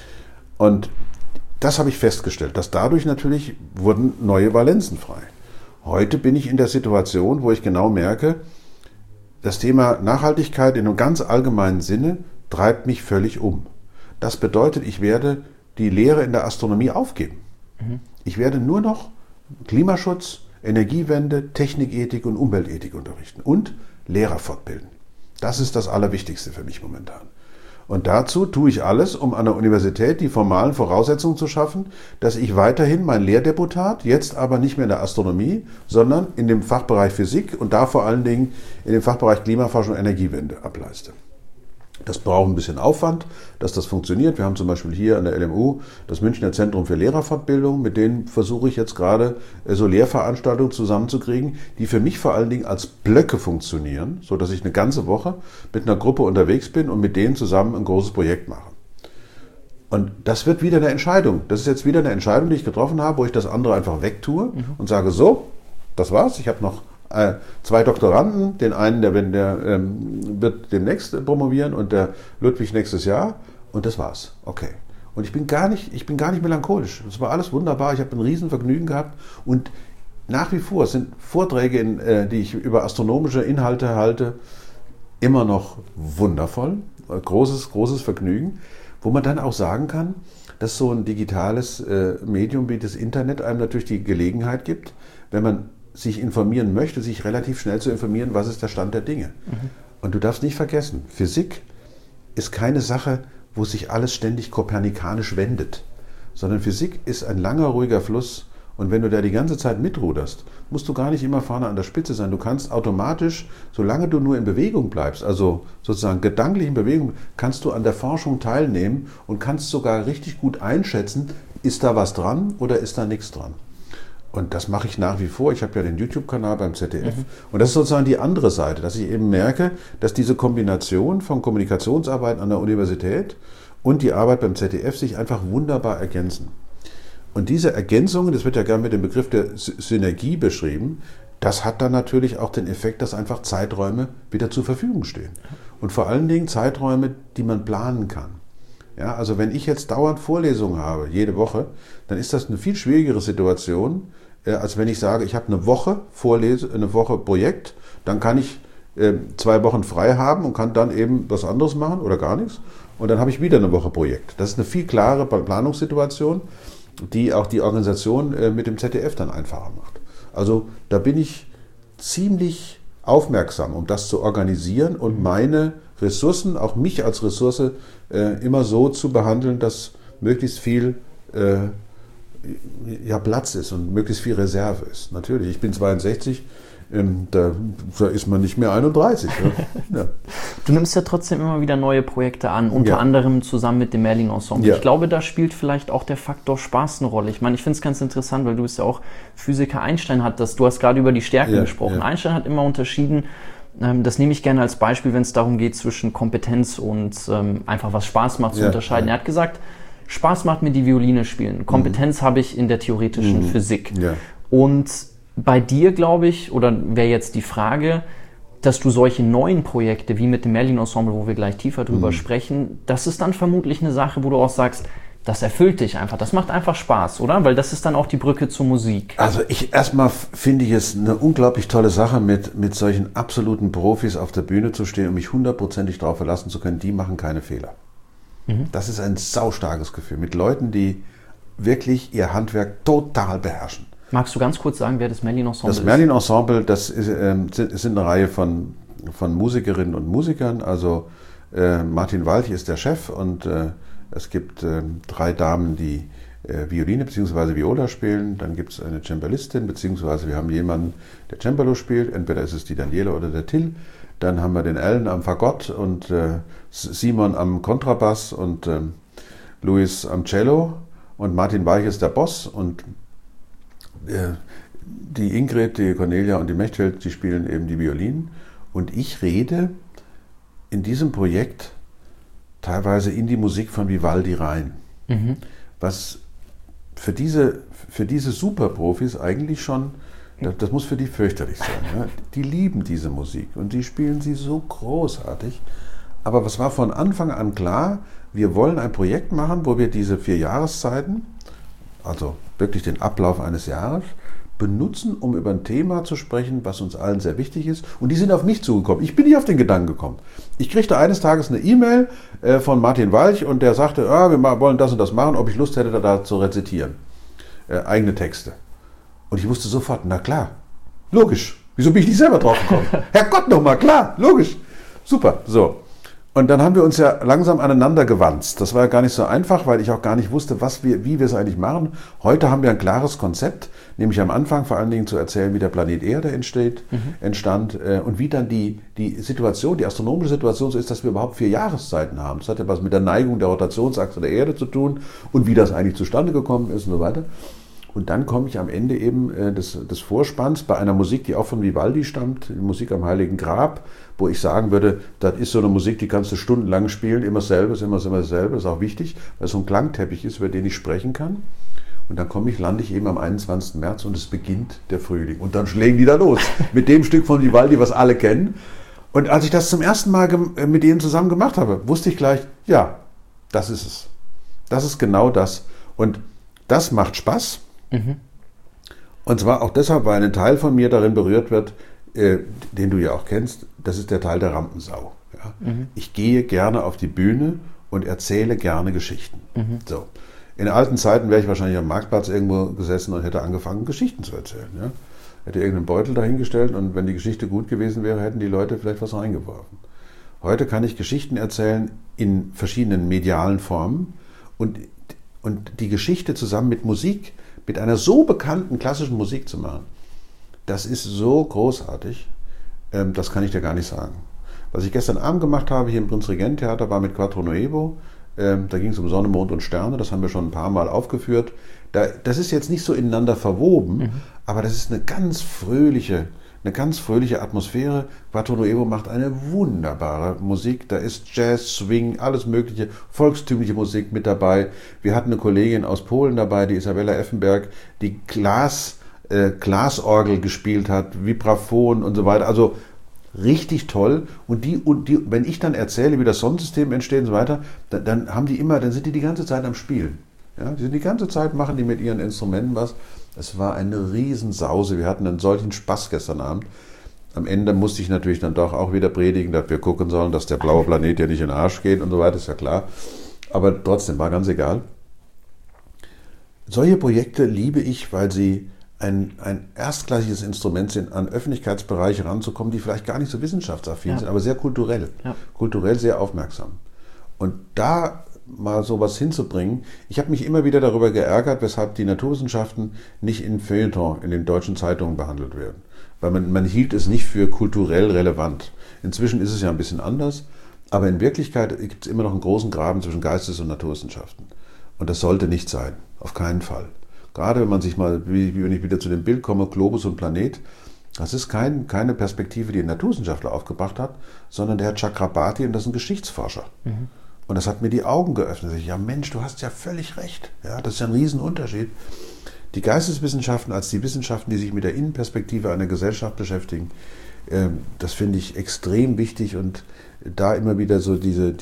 Und das habe ich festgestellt, dass dadurch natürlich wurden neue Valenzen frei. Heute bin ich in der Situation, wo ich genau merke, das Thema Nachhaltigkeit in einem ganz allgemeinen Sinne treibt mich völlig um. Das bedeutet, ich werde die Lehre in der Astronomie aufgeben. Ich werde nur noch Klimaschutz, Energiewende, Technikethik und Umweltethik unterrichten und Lehrer fortbilden. Das ist das Allerwichtigste für mich momentan. Und dazu tue ich alles, um an der Universität die formalen Voraussetzungen zu schaffen, dass ich weiterhin mein Lehrdeputat, jetzt aber nicht mehr in der Astronomie, sondern in dem Fachbereich Physik und da vor allen Dingen in dem Fachbereich Klimaforschung und Energiewende ableiste. Das braucht ein bisschen Aufwand, dass das funktioniert. Wir haben zum Beispiel hier an der LMU das Münchner Zentrum für Lehrerfortbildung. Mit denen versuche ich jetzt gerade so Lehrveranstaltungen zusammenzukriegen, die für mich vor allen Dingen als Blöcke funktionieren, sodass ich eine ganze Woche mit einer Gruppe unterwegs bin und mit denen zusammen ein großes Projekt mache. Und das wird wieder eine Entscheidung. Das ist jetzt wieder eine Entscheidung, die ich getroffen habe, wo ich das andere einfach wegtue und sage, so, das war's. Ich habe noch 2 Doktoranden, den einen, der wird demnächst promovieren und der Ludwig nächstes Jahr und das war's. Okay. Und ich bin gar nicht melancholisch. Das war alles wunderbar. Ich habe ein Riesenvergnügen gehabt und nach wie vor sind Vorträge, die ich über astronomische Inhalte halte, immer noch wundervoll. Großes Vergnügen, wo man dann auch sagen kann, dass so ein digitales Medium wie das Internet einem natürlich die Gelegenheit gibt, wenn man sich informieren möchte, sich relativ schnell zu informieren, was ist der Stand der Dinge. Und du darfst nicht vergessen, Physik ist keine Sache, wo sich alles ständig kopernikanisch wendet, sondern Physik ist ein langer, ruhiger Fluss und wenn du da die ganze Zeit mitruderst, musst du gar nicht immer vorne an der Spitze sein. Du kannst automatisch, solange du nur in Bewegung bleibst, also sozusagen gedanklich in Bewegung, kannst du an der Forschung teilnehmen und kannst sogar richtig gut einschätzen, ist da was dran oder ist da nichts dran. Und das mache ich nach wie vor. Ich habe ja den YouTube-Kanal beim ZDF. Und das ist sozusagen die andere Seite, dass ich eben merke, dass diese Kombination von Kommunikationsarbeit an der Universität und die Arbeit beim ZDF sich einfach wunderbar ergänzen. Und diese Ergänzungen, das wird ja gerne mit dem Begriff der Synergie beschrieben, das hat dann natürlich auch den Effekt, dass einfach Zeiträume wieder zur Verfügung stehen. Und vor allen Dingen Zeiträume, die man planen kann. Ja, also wenn ich jetzt dauernd Vorlesungen habe, jede Woche, dann ist das eine viel schwierigere Situation, als wenn ich sage, ich habe eine Woche eine Woche Projekt, dann kann ich 2 Wochen frei haben und kann dann eben was anderes machen oder gar nichts. Und dann habe ich wieder eine Woche Projekt. Das ist eine viel klare Planungssituation, die auch die Organisation mit dem ZDF dann einfacher macht. Also da bin ich ziemlich aufmerksam, um das zu organisieren und meine Ressourcen, auch mich als Ressource, immer so zu behandeln, dass möglichst viel Platz ist und möglichst viel Reserve ist. Natürlich, ich bin 62, da ist man nicht mehr 31. Ja. Du nimmst ja trotzdem immer wieder neue Projekte an, unter anderem zusammen mit dem Merlin-Ensemble. Ja. Ich glaube, da spielt vielleicht auch der Faktor Spaß eine Rolle. Ich meine, ich finde es ganz interessant, weil du bist ja auch Physiker. Einstein hat das, du hast gerade über die Stärken gesprochen. Ja. Einstein hat immer unterschieden, das nehme ich gerne als Beispiel, wenn es darum geht, zwischen Kompetenz und einfach was Spaß macht zu unterscheiden. Er hat gesagt, Spaß macht mir die Violine spielen. Kompetenz habe ich in der theoretischen Physik. Ja. Und bei dir, glaube ich, oder wäre jetzt die Frage, dass du solche neuen Projekte wie mit dem Merlin-Ensemble, wo wir gleich tiefer drüber sprechen, das ist dann vermutlich eine Sache, wo du auch sagst, das erfüllt dich einfach, das macht einfach Spaß, oder? Weil das ist dann auch die Brücke zur Musik. Also erstmal finde ich es eine unglaublich tolle Sache, mit solchen absoluten Profis auf der Bühne zu stehen und mich 100%ig darauf verlassen zu können, die machen keine Fehler. Das ist ein saustarkes Gefühl, mit Leuten, die wirklich ihr Handwerk total beherrschen. Magst du ganz kurz sagen, wer das Merlin-Ensemble ist? Das Merlin-Ensemble, das sind eine Reihe von Musikerinnen und Musikern. Also Martin Walch ist der Chef und es gibt 3 Damen, die Violine bzw. Viola spielen. Dann gibt es eine Cembalistin, beziehungsweise wir haben jemanden, der Cembalo spielt. Entweder ist es die Daniela oder der Till. Dann haben wir den Alan am Fagott und Simon am Kontrabass und Luis am Cello. Und Martin Walch ist der Boss und die Ingrid, die Cornelia und die Mechthild, die spielen eben die Violinen. Und ich rede in diesem Projekt teilweise in die Musik von Vivaldi rein. Was für diese Superprofis eigentlich schon, das muss für die fürchterlich sein. Ja? Die lieben diese Musik und die spielen sie so großartig. Aber was war von Anfang an klar, wir wollen ein Projekt machen, wo wir diese 4 Jahreszeiten, also wirklich den Ablauf eines Jahres, benutzen, um über ein Thema zu sprechen, was uns allen sehr wichtig ist. Und die sind auf mich zugekommen. Ich bin nicht auf den Gedanken gekommen. Ich kriegte eines Tages eine E-Mail von Martin Walch und der sagte, wir wollen das und das machen, ob ich Lust hätte, da zu rezitieren. Eigene Texte. Und ich wusste sofort, na klar, logisch. Wieso bin ich nicht selber drauf gekommen? Herrgott nochmal, klar, logisch. Super, so. Und dann haben wir uns ja langsam aneinander gewanzt. Das war ja gar nicht so einfach, weil ich auch gar nicht wusste, wie wir es eigentlich machen. Heute haben wir ein klares Konzept, nämlich am Anfang vor allen Dingen zu erzählen, wie der Planet Erde entstand und wie dann die Situation, die astronomische Situation so ist, dass wir überhaupt 4 Jahreszeiten haben. Das hat ja was mit der Neigung der Rotationsachse der Erde zu tun und wie das eigentlich zustande gekommen ist und so weiter. Und dann komme ich am Ende eben des Vorspanns bei einer Musik, die auch von Vivaldi stammt, die Musik am Heiligen Grab, wo ich sagen würde, das ist so eine Musik, die kannst du stundenlang spielen, immer dasselbe, immer dasselbe, das ist auch wichtig, weil es so ein Klangteppich ist, über den ich sprechen kann. Und dann lande ich eben am 21. März und es beginnt der Frühling. Und dann schlägen die da los mit dem Stück von Vivaldi, was alle kennen. Und als ich das zum ersten Mal mit ihnen zusammen gemacht habe, wusste ich gleich, ja, das ist es. Das ist genau das. Und das macht Spaß. Und zwar auch deshalb, weil ein Teil von mir darin berührt wird, den du ja auch kennst, das ist der Teil der Rampensau. Ja? Ich gehe gerne auf die Bühne und erzähle gerne Geschichten. So. In alten Zeiten wäre ich wahrscheinlich am Marktplatz irgendwo gesessen und hätte angefangen, Geschichten zu erzählen. Ja? Hätte irgendeinen Beutel dahingestellt und wenn die Geschichte gut gewesen wäre, hätten die Leute vielleicht was reingeworfen. Heute kann ich Geschichten erzählen in verschiedenen medialen Formen und die Geschichte zusammen mit Musik, mit einer so bekannten klassischen Musik zu machen, das ist so großartig, das kann ich dir gar nicht sagen. Was ich gestern Abend gemacht habe hier im Prinzregent-Theater war mit Quattro Nuevo, da ging es um Sonne, Mond und Sterne, das haben wir schon ein paar Mal aufgeführt. Das ist jetzt nicht so ineinander verwoben, aber das ist eine ganz fröhliche Atmosphäre. Quattro Nuevo macht eine wunderbare Musik. Da ist Jazz, Swing, alles mögliche, volkstümliche Musik mit dabei. Wir hatten eine Kollegin aus Polen dabei, die Isabella Effenberg, die Glasorgel gespielt hat, Vibraphon und so weiter. Also richtig toll. Und die, wenn ich dann erzähle, wie das Sonnensystem entsteht und so weiter, dann sind die ganze Zeit am Spielen. Ja, die sind die ganze Zeit, machen die mit ihren Instrumenten was. Es war eine Riesensause. Wir hatten einen solchen Spaß gestern Abend. Am Ende musste ich natürlich dann doch auch wieder predigen, dass wir gucken sollen, dass der blaue Planet ja nicht in den Arsch geht und so weiter, ist ja klar. Aber trotzdem, war ganz egal. Solche Projekte liebe ich, weil sie ein erstklassiges Instrument sind, an Öffentlichkeitsbereiche ranzukommen, die vielleicht gar nicht so wissenschaftsaffin sind, aber sehr kulturell. Ja. Kulturell sehr aufmerksam. Und da mal sowas hinzubringen. Ich habe mich immer wieder darüber geärgert, weshalb die Naturwissenschaften nicht in Feuilleton in den deutschen Zeitungen behandelt werden. Weil man hielt es nicht für kulturell relevant. Inzwischen ist es ja ein bisschen anders, aber in Wirklichkeit gibt es immer noch einen großen Graben zwischen Geistes- und Naturwissenschaften. Und das sollte nicht sein, auf keinen Fall. Gerade wenn man sich mal, wie wenn ich wieder zu dem Bild komme, Globus und Planet, das ist keine Perspektive, die ein Naturwissenschaftler aufgebracht hat, sondern der Herr Chakrabarty, und das ist ein Geschichtsforscher. Mhm. Und das hat mir die Augen geöffnet. Ich, ja Mensch, du hast ja völlig recht. Ja, das ist ja ein Riesenunterschied. Die Geisteswissenschaften als die Wissenschaften, die sich mit der Innenperspektive einer Gesellschaft beschäftigen, das finde ich extrem wichtig. Und da immer wieder so diese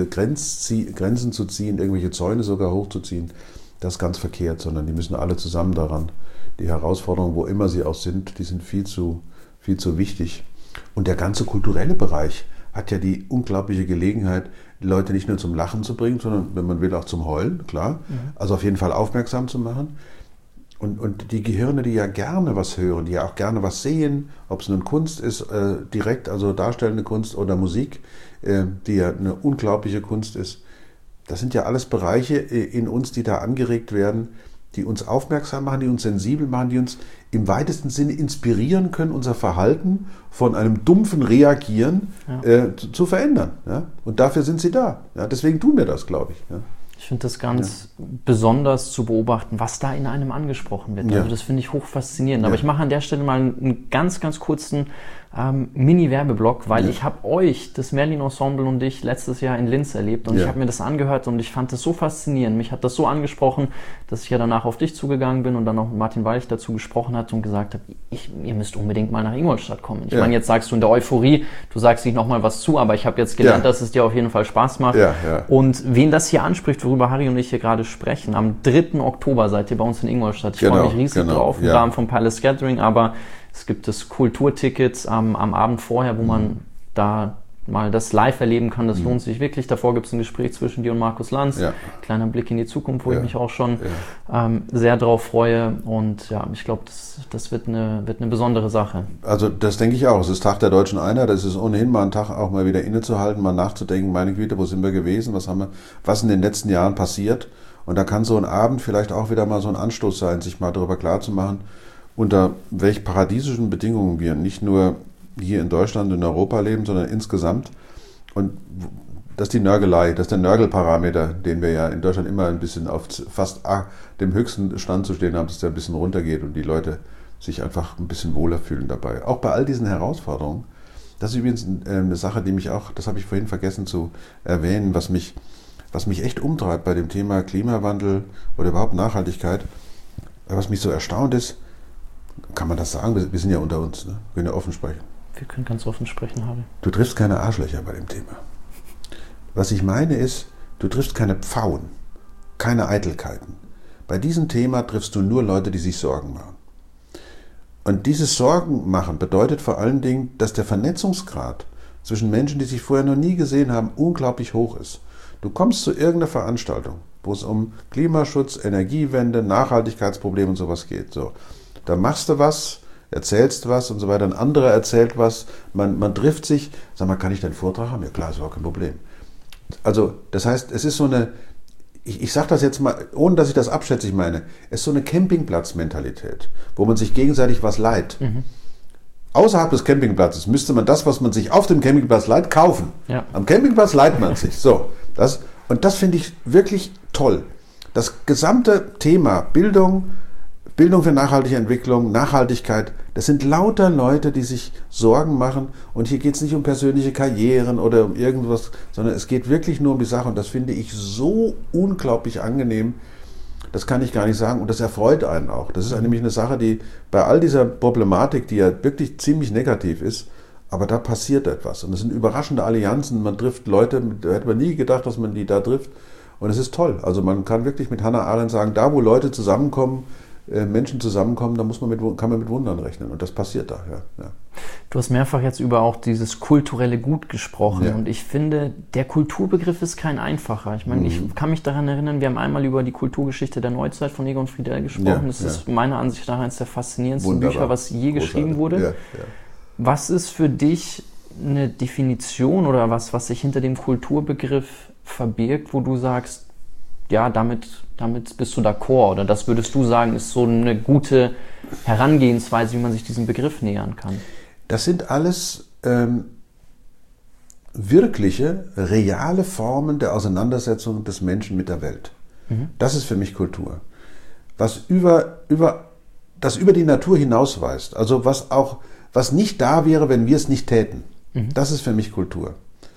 Grenzen zu ziehen, irgendwelche Zäune sogar hochzuziehen, das ist ganz verkehrt, sondern die müssen alle zusammen daran. Die Herausforderungen, wo immer sie auch sind, die sind viel zu wichtig. Und der ganze kulturelle Bereich hat ja die unglaubliche Gelegenheit, die Leute nicht nur zum Lachen zu bringen, sondern, wenn man will, auch zum Heulen, klar. Mhm. Also auf jeden Fall aufmerksam zu machen. Und die Gehirne, die ja gerne was hören, die ja auch gerne was sehen, ob es nun Kunst ist, direkt, also darstellende Kunst oder Musik, die ja eine unglaubliche Kunst ist, das sind ja alles Bereiche in uns, die da angeregt werden, die uns aufmerksam machen, die uns sensibel machen, die uns im weitesten Sinne inspirieren können, unser Verhalten von einem dumpfen Reagieren zu verändern. Ja? Und dafür sind sie da. Ja? Deswegen tun wir das, glaube ich. Ja? Ich finde das ganz besonders zu beobachten, was da in einem angesprochen wird. Also das finde ich hoch faszinierend. Aber ich mache an der Stelle mal einen ganz, ganz kurzen Mini-Werbeblock, weil ich habe euch, das Merlin-Ensemble und ich, letztes Jahr in Linz erlebt und ich habe mir das angehört und ich fand das so faszinierend. Mich hat das so angesprochen, dass ich ja danach auf dich zugegangen bin und dann auch mit Martin Walch dazu gesprochen hat und gesagt habe, ihr müsst unbedingt mal nach Ingolstadt kommen. Ich meine, jetzt sagst du in der Euphorie, du sagst nicht nochmal was zu, aber ich habe jetzt gelernt, dass es dir auf jeden Fall Spaß macht. Und wen das hier anspricht, worüber Harry und ich hier gerade sprechen, am 3. Oktober seid ihr bei uns in Ingolstadt. Ich freue mich riesig drauf im Rahmen vom Palace Gathering, aber es gibt das Kulturtickets am Abend vorher, wo man da mal das live erleben kann. Das lohnt sich wirklich. Davor gibt es ein Gespräch zwischen dir und Markus Lanz. Kleiner Blick in die Zukunft, wo ich mich auch schon sehr drauf freue. Und ja, ich glaube, das wird eine besondere Sache. Also das denke ich auch. Es ist Tag der Deutschen Einheit. Es ist ohnehin mal ein Tag, auch mal wieder innezuhalten, mal nachzudenken, meine Güte, wo sind wir gewesen? Was in den letzten Jahren passiert? Und da kann so ein Abend vielleicht auch wieder mal so ein Anstoß sein, sich mal darüber klarzumachen, unter welch paradiesischen Bedingungen wir nicht nur hier in Deutschland und in Europa leben, sondern insgesamt. Und das ist die Nörgelei, das ist der Nörgelparameter, den wir ja in Deutschland immer ein bisschen auf fast dem höchsten Stand zu stehen haben, dass der ein bisschen runtergeht und die Leute sich einfach ein bisschen wohler fühlen dabei. Auch bei all diesen Herausforderungen. Das ist übrigens eine Sache, die mich auch, das habe ich vorhin vergessen zu erwähnen, was mich echt umtreibt bei dem Thema Klimawandel oder überhaupt Nachhaltigkeit. Was mich so erstaunt ist, kann man das sagen? Wir sind ja unter uns, ne? Wir können ja offen sprechen. Wir können ganz offen sprechen, Harry. Du triffst keine Arschlöcher bei dem Thema. Was ich meine ist, du triffst keine Pfauen, keine Eitelkeiten. Bei diesem Thema triffst du nur Leute, die sich Sorgen machen. Und dieses Sorgen machen bedeutet vor allen Dingen, dass der Vernetzungsgrad zwischen Menschen, die sich vorher noch nie gesehen haben, unglaublich hoch ist. Du kommst zu irgendeiner Veranstaltung, wo es um Klimaschutz, Energiewende, Nachhaltigkeitsprobleme und sowas geht. So. Da machst du was, erzählst was und so weiter, ein anderer erzählt was, man trifft sich, sag mal, kann ich deinen Vortrag haben? Ja klar, ist auch kein Problem. Also das heißt, es ist so eine, ich sage das jetzt mal, ohne dass ich das abschätzig meine, es ist so eine Campingplatz-Mentalität, wo man sich gegenseitig was leiht. Mhm. Außerhalb des Campingplatzes müsste man das, was man sich auf dem Campingplatz leiht, kaufen. Ja. Am Campingplatz leiht man sich. So, das finde ich wirklich toll. Das gesamte Thema Bildung für nachhaltige Entwicklung, Nachhaltigkeit, das sind lauter Leute, die sich Sorgen machen. Und hier geht es nicht um persönliche Karrieren oder um irgendwas, sondern es geht wirklich nur um die Sache. Und das finde ich so unglaublich angenehm, das kann ich gar nicht sagen. Und das erfreut einen auch. Das ist nämlich eine Sache, die bei all dieser Problematik, die ja wirklich ziemlich negativ ist, aber da passiert etwas. Und es sind überraschende Allianzen. Man trifft Leute, da hätte man nie gedacht, dass man die da trifft. Und es ist toll. Also man kann wirklich mit Hannah Arendt sagen, da wo Leute zusammenkommen, Menschen zusammenkommen, da kann man mit Wundern rechnen. Und das passiert da. Ja. Du hast mehrfach jetzt über auch dieses kulturelle Gut gesprochen. Ja. Und ich finde, der Kulturbegriff ist kein einfacher. Ich meine, ich kann mich daran erinnern, wir haben einmal über die Kulturgeschichte der Neuzeit von Egon Friedel gesprochen. Das ist meiner Ansicht nach eines der faszinierendsten Bücher, was je geschrieben wurde. Ja. Was ist für dich eine Definition oder was sich hinter dem Kulturbegriff verbirgt, wo du sagst, ja, damit bist du d'accord, oder das würdest du sagen, ist so eine gute Herangehensweise, wie man sich diesem Begriff nähern kann? Das sind alles wirkliche, reale Formen der Auseinandersetzung des Menschen mit der Welt. Das ist für mich Kultur. Was über die Natur hinausweist, also was nicht da wäre, wenn wir es nicht täten. Das ist für mich Kultur.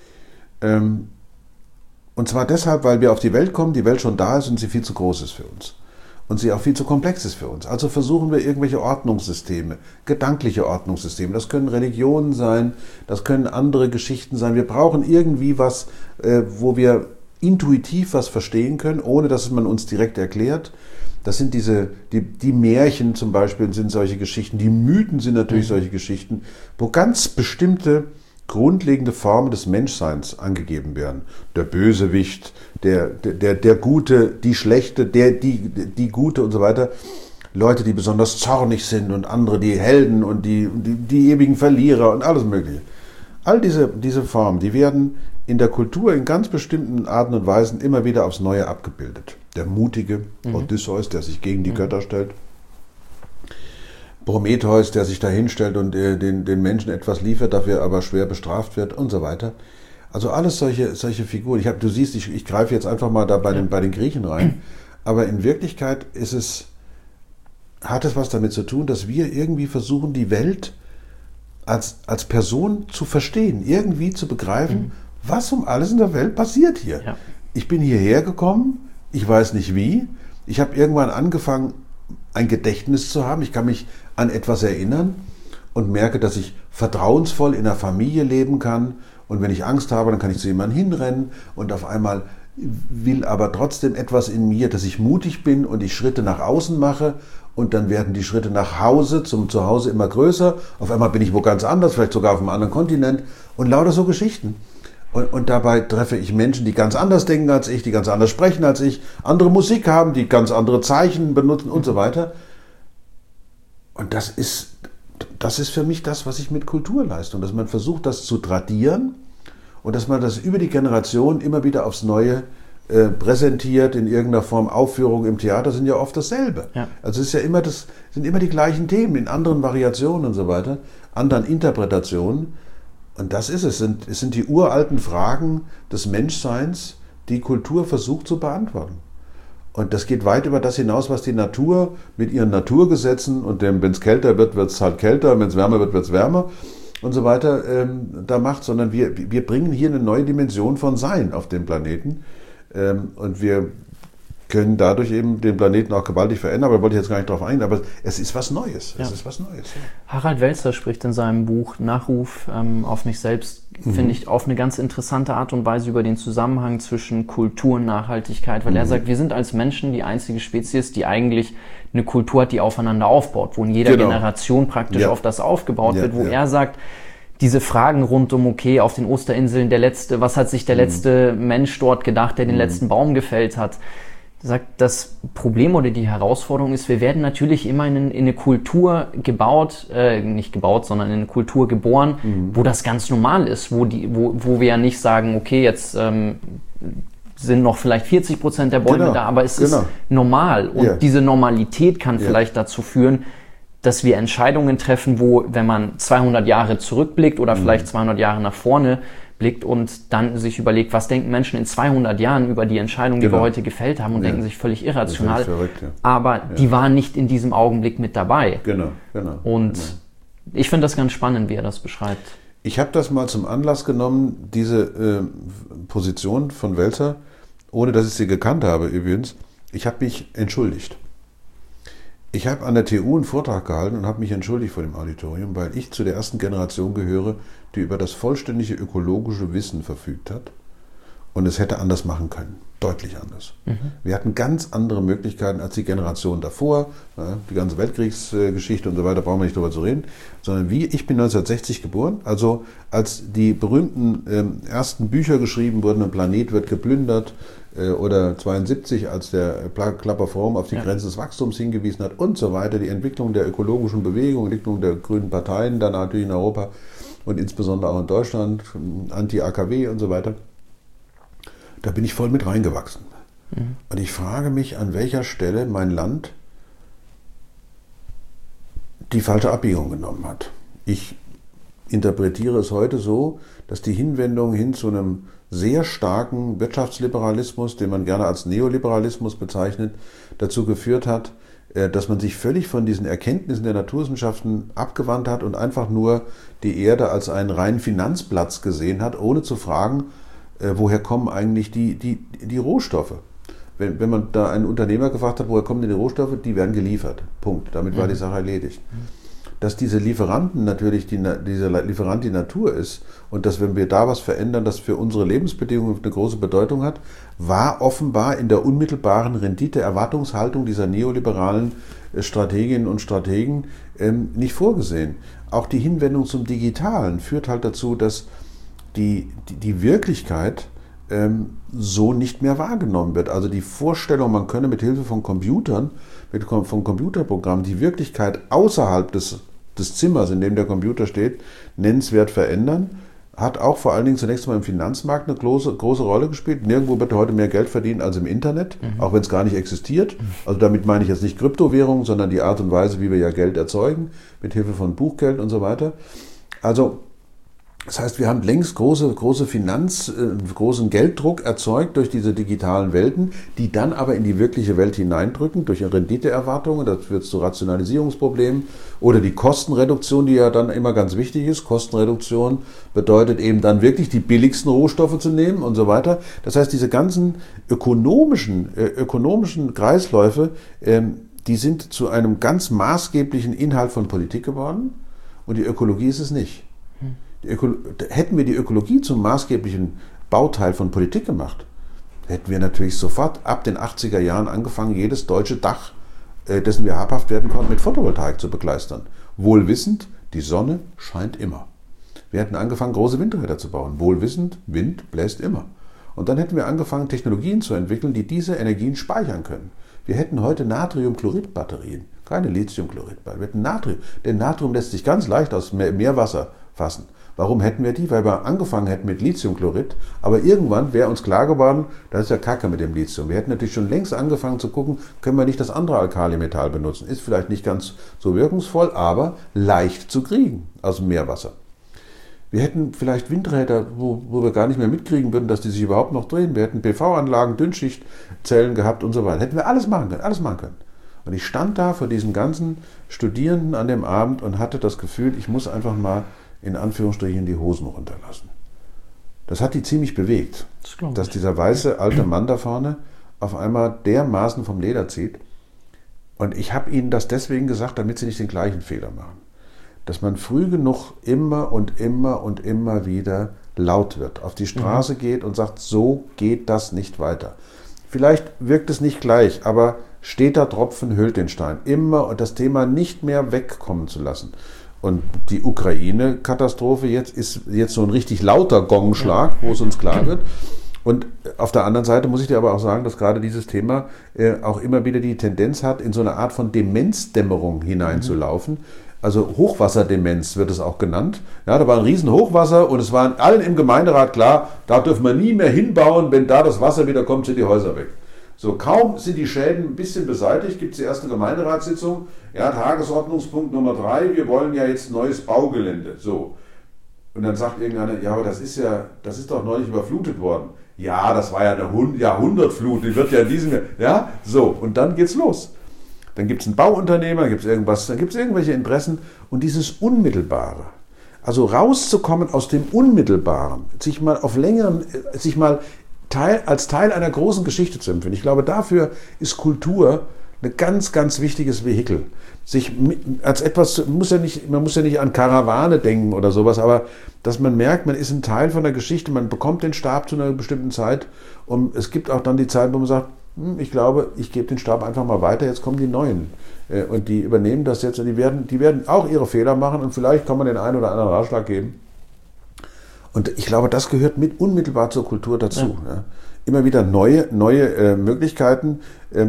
Und zwar deshalb, weil wir auf die Welt kommen, die Welt schon da ist und sie viel zu groß ist für uns. Und sie auch viel zu komplex ist für uns. Also versuchen wir irgendwelche Ordnungssysteme, gedankliche Ordnungssysteme. Das können Religionen sein, das können andere Geschichten sein. Wir brauchen irgendwie was, wo wir intuitiv was verstehen können, ohne dass man uns direkt erklärt. Das sind die Märchen zum Beispiel sind solche Geschichten, die Mythen sind natürlich solche Geschichten, wo ganz bestimmte grundlegende Formen des Menschseins angegeben werden. Der Bösewicht, der Gute, die Schlechte, die Gute und so weiter. Leute, die besonders zornig sind und andere, die Helden und die ewigen Verlierer und alles Mögliche. All diese Formen, die werden in der Kultur in ganz bestimmten Arten und Weisen immer wieder aufs Neue abgebildet. Der mutige Odysseus, der sich gegen die Götter stellt. Prometheus, der sich da hinstellt und den Menschen etwas liefert, dafür aber schwer bestraft wird und so weiter. Also alles solche Figuren. Du siehst, ich greife jetzt einfach mal da bei den Griechen rein, aber in Wirklichkeit hat es was damit zu tun, dass wir irgendwie versuchen, die Welt als Person zu verstehen, irgendwie zu begreifen, was um alles in der Welt passiert hier. Ja. Ich bin hierher gekommen, ich weiß nicht wie, ich habe irgendwann angefangen, ein Gedächtnis zu haben, ich kann mich an etwas erinnern und merke, dass ich vertrauensvoll in einer Familie leben kann und wenn ich Angst habe, dann kann ich zu jemandem hinrennen und auf einmal will aber trotzdem etwas in mir, dass ich mutig bin und ich Schritte nach außen mache und dann werden die Schritte nach Hause, zum Zuhause immer größer, auf einmal bin ich wo ganz anders, vielleicht sogar auf einem anderen Kontinent und lauter so Geschichten. Und dabei treffe ich Menschen, die ganz anders denken als ich, die ganz anders sprechen als ich, andere Musik haben, die ganz andere Zeichen benutzen und so weiter. Und das ist für mich das, was ich mit Kultur leiste. Und dass man versucht, das zu tradieren und dass man das über die Generation immer wieder aufs Neue präsentiert, in irgendeiner Form. Aufführungen im Theater sind ja oft dasselbe. Ja. Also es ist ja sind immer die gleichen Themen in anderen Variationen und so weiter, anderen Interpretationen. Und das ist es. Es sind die uralten Fragen des Menschseins, die Kultur versucht zu beantworten. Und das geht weit über das hinaus, was die Natur mit ihren Naturgesetzen und dem, wenn es kälter wird, wird es halt kälter, wenn es wärmer wird, wird es wärmer und so weiter da macht, sondern wir bringen hier eine neue Dimension von Sein auf den Planeten. Und wir können dadurch eben den Planeten auch gewaltig verändern, aber da wollte ich jetzt gar nicht drauf eingehen, aber es ist was Neues. Ja. Es ist was Neues. Ja. Harald Welzer spricht in seinem Buch Nachruf auf mich selbst, finde ich, auf eine ganz interessante Art und Weise über den Zusammenhang zwischen Kultur und Nachhaltigkeit, weil er sagt, wir sind als Menschen die einzige Spezies, die eigentlich eine Kultur hat, die aufeinander aufbaut, wo in jeder Generation praktisch auf das aufgebaut wird, wo er sagt, diese Fragen rund um, okay, auf den Osterinseln was hat sich der letzte Mensch dort gedacht, der den letzten Baum gefällt hat, sagt, das Problem oder die Herausforderung ist, wir werden natürlich immer in eine Kultur sondern in eine Kultur geboren, wo das ganz normal ist, wo wir ja nicht sagen, okay, jetzt sind noch vielleicht 40% der Bäume da, aber es ist normal und diese Normalität kann vielleicht dazu führen, dass wir Entscheidungen treffen, wo, wenn man 200 Jahre zurückblickt oder vielleicht 200 Jahre nach vorne blickt und dann sich überlegt, was denken Menschen in 200 Jahren über die Entscheidung, die wir heute gefällt haben und denken sich völlig irrational. Verrückt, aber die waren nicht in diesem Augenblick mit dabei. Genau. Und ich finde das ganz spannend, wie er das beschreibt. Ich habe das mal zum Anlass genommen, diese Position von Welzer, ohne dass ich sie gekannt habe übrigens. Ich habe mich entschuldigt. Ich habe an der TU einen Vortrag gehalten und habe mich entschuldigt vor dem Auditorium, weil ich zu der ersten Generation gehöre, die über das vollständige ökologische Wissen verfügt hat und es hätte anders machen können, deutlich anders. Wir hatten ganz andere Möglichkeiten als die Generation davor, die ganze Weltkriegsgeschichte und so weiter, brauchen wir nicht drüber zu reden, sondern ich bin 1960 geboren, also als die berühmten ersten Bücher geschrieben wurden, ein Planet wird geplündert, oder 72, als der Club of Rome auf die Grenze des Wachstums hingewiesen hat und so weiter, die Entwicklung der ökologischen Bewegung, Entwicklung der grünen Parteien, dann natürlich in Europa und insbesondere auch in Deutschland, Anti-AKW und so weiter. Da bin ich voll mit reingewachsen. Und ich frage mich, an welcher Stelle mein Land die falsche Abbiegung genommen hat. Ich interpretiere es heute so, dass die Hinwendung hin zu einem sehr starken Wirtschaftsliberalismus, den man gerne als Neoliberalismus bezeichnet, dazu geführt hat, dass man sich völlig von diesen Erkenntnissen der Naturwissenschaften abgewandt hat und einfach nur die Erde als einen reinen Finanzplatz gesehen hat, ohne zu fragen, woher kommen eigentlich die Rohstoffe. Wenn man da einen Unternehmer gefragt hat, woher kommen denn die Rohstoffe, die werden geliefert. Punkt. Damit war die Sache erledigt. Dass diese Lieferanten natürlich dieser Lieferant die Natur ist und dass, wenn wir da was verändern, das für unsere Lebensbedingungen eine große Bedeutung hat, war offenbar in der unmittelbaren Rendite-Erwartungshaltung dieser neoliberalen Strateginnen und Strategen nicht vorgesehen. Auch die Hinwendung zum Digitalen führt halt dazu, dass die Wirklichkeit so nicht mehr wahrgenommen wird. Also die Vorstellung, man könne mit Hilfe von Computern, von Computerprogrammen die Wirklichkeit außerhalb des Zimmers, in dem der Computer steht, nennenswert verändern, hat auch vor allen Dingen zunächst mal im Finanzmarkt eine große Rolle gespielt. Nirgendwo wird heute mehr Geld verdient als im Internet, auch wenn es gar nicht existiert. Also damit meine ich jetzt nicht Kryptowährungen, sondern die Art und Weise, wie wir ja Geld erzeugen, mit Hilfe von Buchgeld und so weiter. Also das heißt, wir haben längst großen Gelddruck erzeugt durch diese digitalen Welten, die dann aber in die wirkliche Welt hineindrücken, durch Renditeerwartungen, das führt zu Rationalisierungsproblemen oder die Kostenreduktion, die ja dann immer ganz wichtig ist. Kostenreduktion bedeutet eben dann wirklich die billigsten Rohstoffe zu nehmen und so weiter. Das heißt, diese ganzen ökonomischen Kreisläufe, die sind zu einem ganz maßgeblichen Inhalt von Politik geworden und die Ökologie ist es nicht. Hätten wir die Ökologie zum maßgeblichen Bauteil von Politik gemacht, hätten wir natürlich sofort ab den 80er Jahren angefangen, jedes deutsche Dach, dessen wir habhaft werden konnten, mit Photovoltaik zu bekleistern. Wohl wissend, die Sonne scheint immer. Wir hätten angefangen, große Windräder zu bauen. Wohl wissend, Wind bläst immer. Und dann hätten wir angefangen, Technologien zu entwickeln, die diese Energien speichern können. Wir hätten heute Natriumchlorid-Batterien, keine Lithiumchlorid-Batterien. Wir hätten Natrium. Denn Natrium lässt sich ganz leicht aus Meerwasser fassen. Warum hätten wir die? Weil wir angefangen hätten mit Lithiumchlorid, aber irgendwann wäre uns klar geworden, das ist ja Kacke mit dem Lithium. Wir hätten natürlich schon längst angefangen zu gucken, können wir nicht das andere Alkalimetall benutzen. Ist vielleicht nicht ganz so wirkungsvoll, aber leicht zu kriegen aus dem Meerwasser. Wir hätten vielleicht Windräder, wo wir gar nicht mehr mitkriegen würden, dass die sich überhaupt noch drehen. Wir hätten PV-Anlagen, Dünnschichtzellen gehabt und so weiter. Hätten wir alles machen können. Und ich stand da vor diesen ganzen Studierenden an dem Abend und hatte das Gefühl, ich muss einfach mal in Anführungsstrichen die Hosen runterlassen. Das hat die ziemlich bewegt, dass dieser weiße alte Mann da vorne auf einmal dermaßen vom Leder zieht. Und ich habe ihnen das deswegen gesagt, damit sie nicht den gleichen Fehler machen. Dass man früh genug immer wieder laut wird, auf die Straße geht und sagt, so geht das nicht weiter. Vielleicht wirkt es nicht gleich, aber steter Tropfen höhlt den Stein. Immer und das Thema nicht mehr wegkommen zu lassen. Und die Ukraine-Katastrophe ist jetzt so ein richtig lauter Gongschlag, wo es uns klar wird. Und auf der anderen Seite muss ich dir aber auch sagen, dass gerade dieses Thema auch immer wieder die Tendenz hat, in so eine Art von Demenzdämmerung hineinzulaufen. Also Hochwasserdemenz wird es auch genannt. Ja, da war ein Riesenhochwasser und es war allen im Gemeinderat klar, da dürfen wir nie mehr hinbauen, wenn da das Wasser wieder kommt, sind die Häuser weg. So, kaum sind die Schäden ein bisschen beseitigt, gibt es die erste Gemeinderatssitzung. Ja, Tagesordnungspunkt Nummer 3, wir wollen ja jetzt neues Baugelände. So. Und dann sagt irgendeiner, ja, aber das ist doch neulich überflutet worden. Ja, das war ja eine Jahrhundertflut, die wird ja in diesem Jahr, ja, so. Und dann geht's los. Dann gibt es einen Bauunternehmer, dann gibt es irgendwelche Interessen und dieses Unmittelbare. Also rauszukommen aus dem Unmittelbaren, sich mal als Teil einer großen Geschichte zu empfinden. Ich glaube, dafür ist Kultur ein ganz, ganz wichtiges Vehikel. Man muss ja nicht an Karawane denken oder sowas, aber dass man merkt, man ist ein Teil von der Geschichte, man bekommt den Stab zu einer bestimmten Zeit und es gibt auch dann die Zeit, wo man sagt, ich glaube, ich gebe den Stab einfach mal weiter, jetzt kommen die Neuen und die übernehmen das jetzt und die werden auch ihre Fehler machen und vielleicht kann man den einen oder anderen Ratschlag geben. Und ich glaube, das gehört unmittelbar zur Kultur dazu. Ja. Ja. Immer wieder neue Möglichkeiten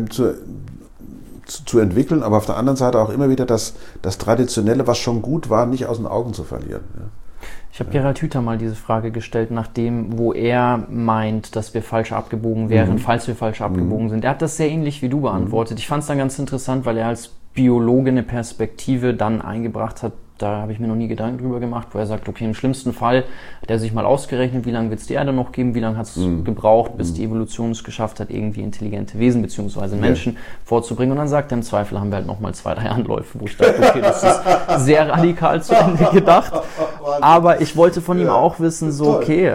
zu entwickeln, aber auf der anderen Seite auch immer wieder das Traditionelle, was schon gut war, nicht aus den Augen zu verlieren. Ja. Ich habe Gerald Hüther mal diese Frage gestellt, nachdem, wo er meint, dass wir falsch abgebogen wären, falls wir falsch abgebogen sind. Er hat das sehr ähnlich wie du beantwortet. Ich fand es dann ganz interessant, weil er als Biologe eine Perspektive dann eingebracht hat, da habe ich mir noch nie Gedanken drüber gemacht, wo er sagt, okay, im schlimmsten Fall hat er sich mal ausgerechnet, wie lange wird es die Erde noch geben, wie lange hat es gebraucht, bis die Evolution es geschafft hat, irgendwie intelligente Wesen bzw. Menschen vorzubringen. Und dann sagt er, im Zweifel haben wir halt nochmal 2-3 Anläufe, wo ich dachte, okay, das ist sehr radikal zu Ende gedacht. Aber ich wollte von ihm auch wissen, so, okay,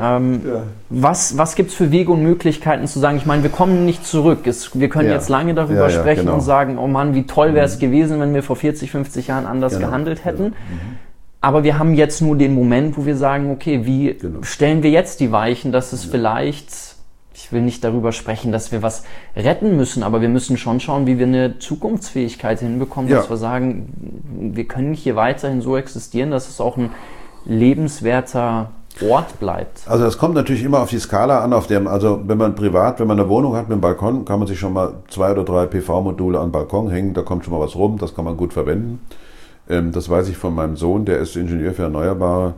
was gibt es für Wege und Möglichkeiten zu sagen, ich meine, wir kommen nicht zurück. Wir können jetzt lange darüber sprechen und sagen, oh Mann, wie toll wäre es gewesen, wenn wir vor 40, 50 Jahren anders gehandelt hätten. Aber wir haben jetzt nur den Moment, wo wir sagen, okay, wie stellen wir jetzt die Weichen, dass es vielleicht, ich will nicht darüber sprechen, dass wir was retten müssen, aber wir müssen schon schauen, wie wir eine Zukunftsfähigkeit hinbekommen, dass wir sagen, wir können hier weiterhin so existieren, dass es auch ein lebenswerter Ort bleibt. Also das kommt natürlich immer auf die Skala an, also wenn man eine Wohnung hat mit einem Balkon, kann man sich schon mal 2 oder 3 PV-Module an den Balkon hängen, da kommt schon mal was rum, das kann man gut verwenden. Das weiß ich von meinem Sohn, der ist Ingenieur für Erneuerbare.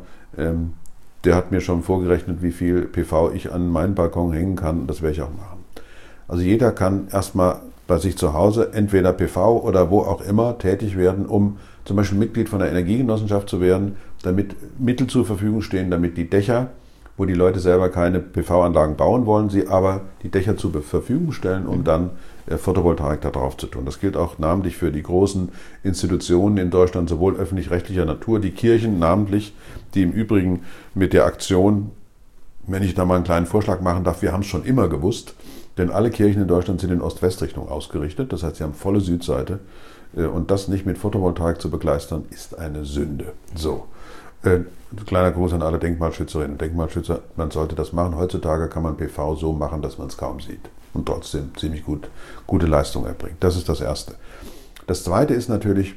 Der hat mir schon vorgerechnet, wie viel PV ich an meinen Balkon hängen kann. Das werde ich auch machen. Also jeder kann erstmal bei sich zu Hause entweder PV oder wo auch immer tätig werden, um zum Beispiel Mitglied von einer Energiegenossenschaft zu werden, damit Mittel zur Verfügung stehen, damit die Dächer, wo die Leute selber keine PV-Anlagen bauen wollen, sie aber die Dächer zur Verfügung stellen, um dann Photovoltaik da drauf zu tun. Das gilt auch namentlich für die großen Institutionen in Deutschland, sowohl öffentlich-rechtlicher Natur, die Kirchen namentlich, die im Übrigen mit der Aktion, wenn ich da mal einen kleinen Vorschlag machen darf, wir haben es schon immer gewusst, denn alle Kirchen in Deutschland sind in Ost-West-Richtung ausgerichtet, das heißt, sie haben volle Südseite und das nicht mit Photovoltaik zu begleistern, ist eine Sünde. So. Kleiner Gruß an alle Denkmalschützerinnen und Denkmalschützer, man sollte das machen. Heutzutage kann man PV so machen, dass man es kaum sieht und trotzdem ziemlich gute Leistung erbringt. Das ist das Erste. Das Zweite ist natürlich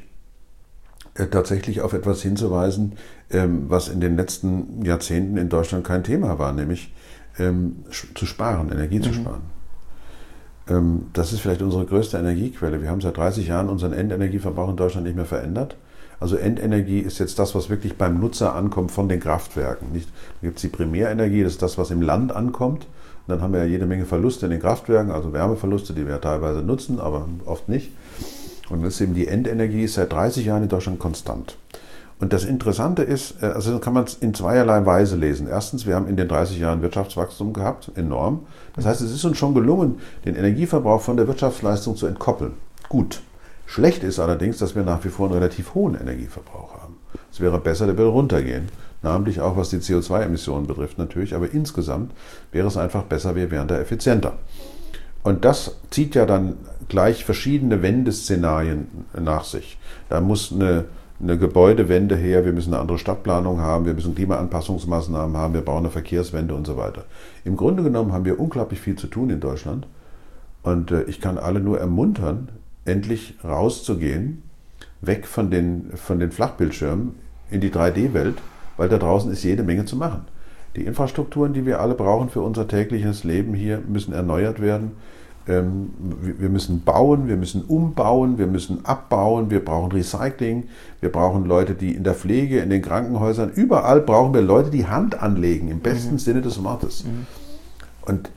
tatsächlich auf etwas hinzuweisen, was in den letzten Jahrzehnten in Deutschland kein Thema war, nämlich zu sparen, Energie zu sparen. Das ist vielleicht unsere größte Energiequelle. Wir haben seit 30 Jahren unseren Endenergieverbrauch in Deutschland nicht mehr verändert. Also Endenergie ist jetzt das, was wirklich beim Nutzer ankommt von den Kraftwerken. Nicht? Da gibt es die Primärenergie, das ist das, was im Land ankommt. Und dann haben wir ja jede Menge Verluste in den Kraftwerken, also Wärmeverluste, die wir ja teilweise nutzen, aber oft nicht. Und das ist eben die Endenergie, ist seit 30 Jahren in Deutschland konstant. Und das Interessante ist, also kann man es in zweierlei Weise lesen. Erstens, wir haben in den 30 Jahren Wirtschaftswachstum gehabt, enorm. Das heißt, es ist uns schon gelungen, den Energieverbrauch von der Wirtschaftsleistung zu entkoppeln. Gut. Schlecht ist allerdings, dass wir nach wie vor einen relativ hohen Energieverbrauch haben. Es wäre besser, der würde runtergehen. Namentlich auch, was die CO2-Emissionen betrifft natürlich. Aber insgesamt wäre es einfach besser, wir wären da effizienter. Und das zieht ja dann gleich verschiedene Wendeszenarien nach sich. Da muss eine Gebäudewende her, wir müssen eine andere Stadtplanung haben, wir müssen Klimaanpassungsmaßnahmen haben, wir brauchen eine Verkehrswende und so weiter. Im Grunde genommen haben wir unglaublich viel zu tun in Deutschland. Und ich kann alle nur ermuntern, endlich rauszugehen, weg von den Flachbildschirmen in die 3D-Welt, weil da draußen ist jede Menge zu machen. Die Infrastrukturen, die wir alle brauchen für unser tägliches Leben hier, müssen erneuert werden. Wir müssen bauen, wir müssen umbauen, wir müssen abbauen, wir brauchen Recycling, wir brauchen Leute, die in der Pflege, in den Krankenhäusern, überall brauchen wir Leute, die Hand anlegen, im besten Sinne des Wortes. Und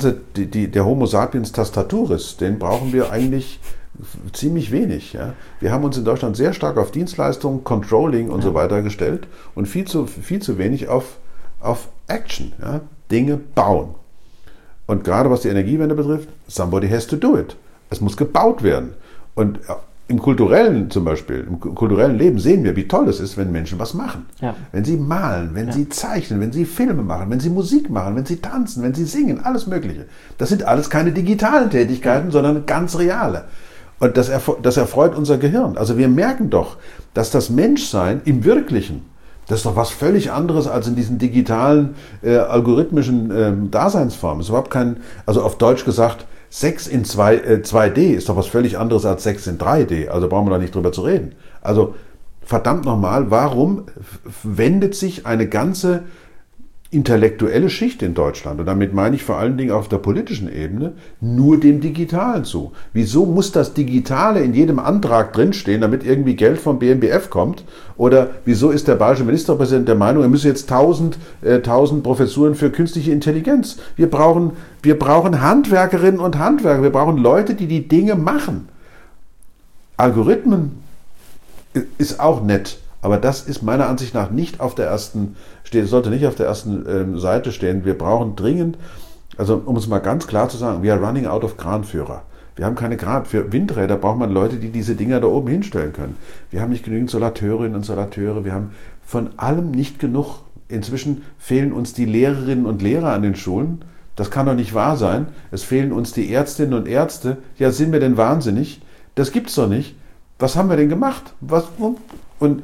der Homo sapiens tastaturis, den brauchen wir eigentlich ziemlich wenig. Ja. Wir haben uns in Deutschland sehr stark auf Dienstleistungen, Controlling und so weiter gestellt und viel zu wenig auf Action, ja. Dinge bauen. Und gerade was die Energiewende betrifft, somebody has to do it. Es muss gebaut werden. Und im kulturellen zum Beispiel, im kulturellen Leben sehen wir, wie toll es ist, wenn Menschen was machen. Ja. Wenn sie malen, wenn sie zeichnen, wenn sie Filme machen, wenn sie Musik machen, wenn sie tanzen, wenn sie singen, alles Mögliche. Das sind alles keine digitalen Tätigkeiten, sondern ganz reale. Und das erfreut unser Gehirn. Also wir merken doch, dass das Menschsein im Wirklichen, das ist doch was völlig anderes als in diesen digitalen, algorithmischen Daseinsformen. Es ist überhaupt also auf Deutsch gesagt, Sex in 2D ist doch was völlig anderes als Sex in 3D. Also brauchen wir da nicht drüber zu reden. Also verdammt nochmal, warum wendet sich eine ganze intellektuelle Schicht in Deutschland, und damit meine ich vor allen Dingen auf der politischen Ebene, nur dem Digitalen zu. Wieso muss das Digitale in jedem Antrag drinstehen, damit irgendwie Geld vom BMBF kommt? Oder wieso ist der bayerische Ministerpräsident der Meinung, er müsse jetzt 1000 Professuren für künstliche Intelligenz? Wir brauchen Handwerkerinnen und Handwerker, wir brauchen Leute, die die Dinge machen. Algorithmen ist auch nett, aber das ist meiner Ansicht nach nicht auf der ersten, sollte nicht auf der ersten Seite stehen. Wir brauchen dringend, also um es mal ganz klar zu sagen, we are running out of Kranführer. Wir haben keine Kran. Für Windräder braucht man Leute, die diese Dinger da oben hinstellen können. Wir haben nicht genügend Solateurinnen und Solateure. Wir haben von allem nicht genug. Inzwischen fehlen uns die Lehrerinnen und Lehrer an den Schulen. Das kann doch nicht wahr sein. Es fehlen uns die Ärztinnen und Ärzte. Ja, sind wir denn wahnsinnig? Das gibt's doch nicht. Was haben wir denn gemacht? Und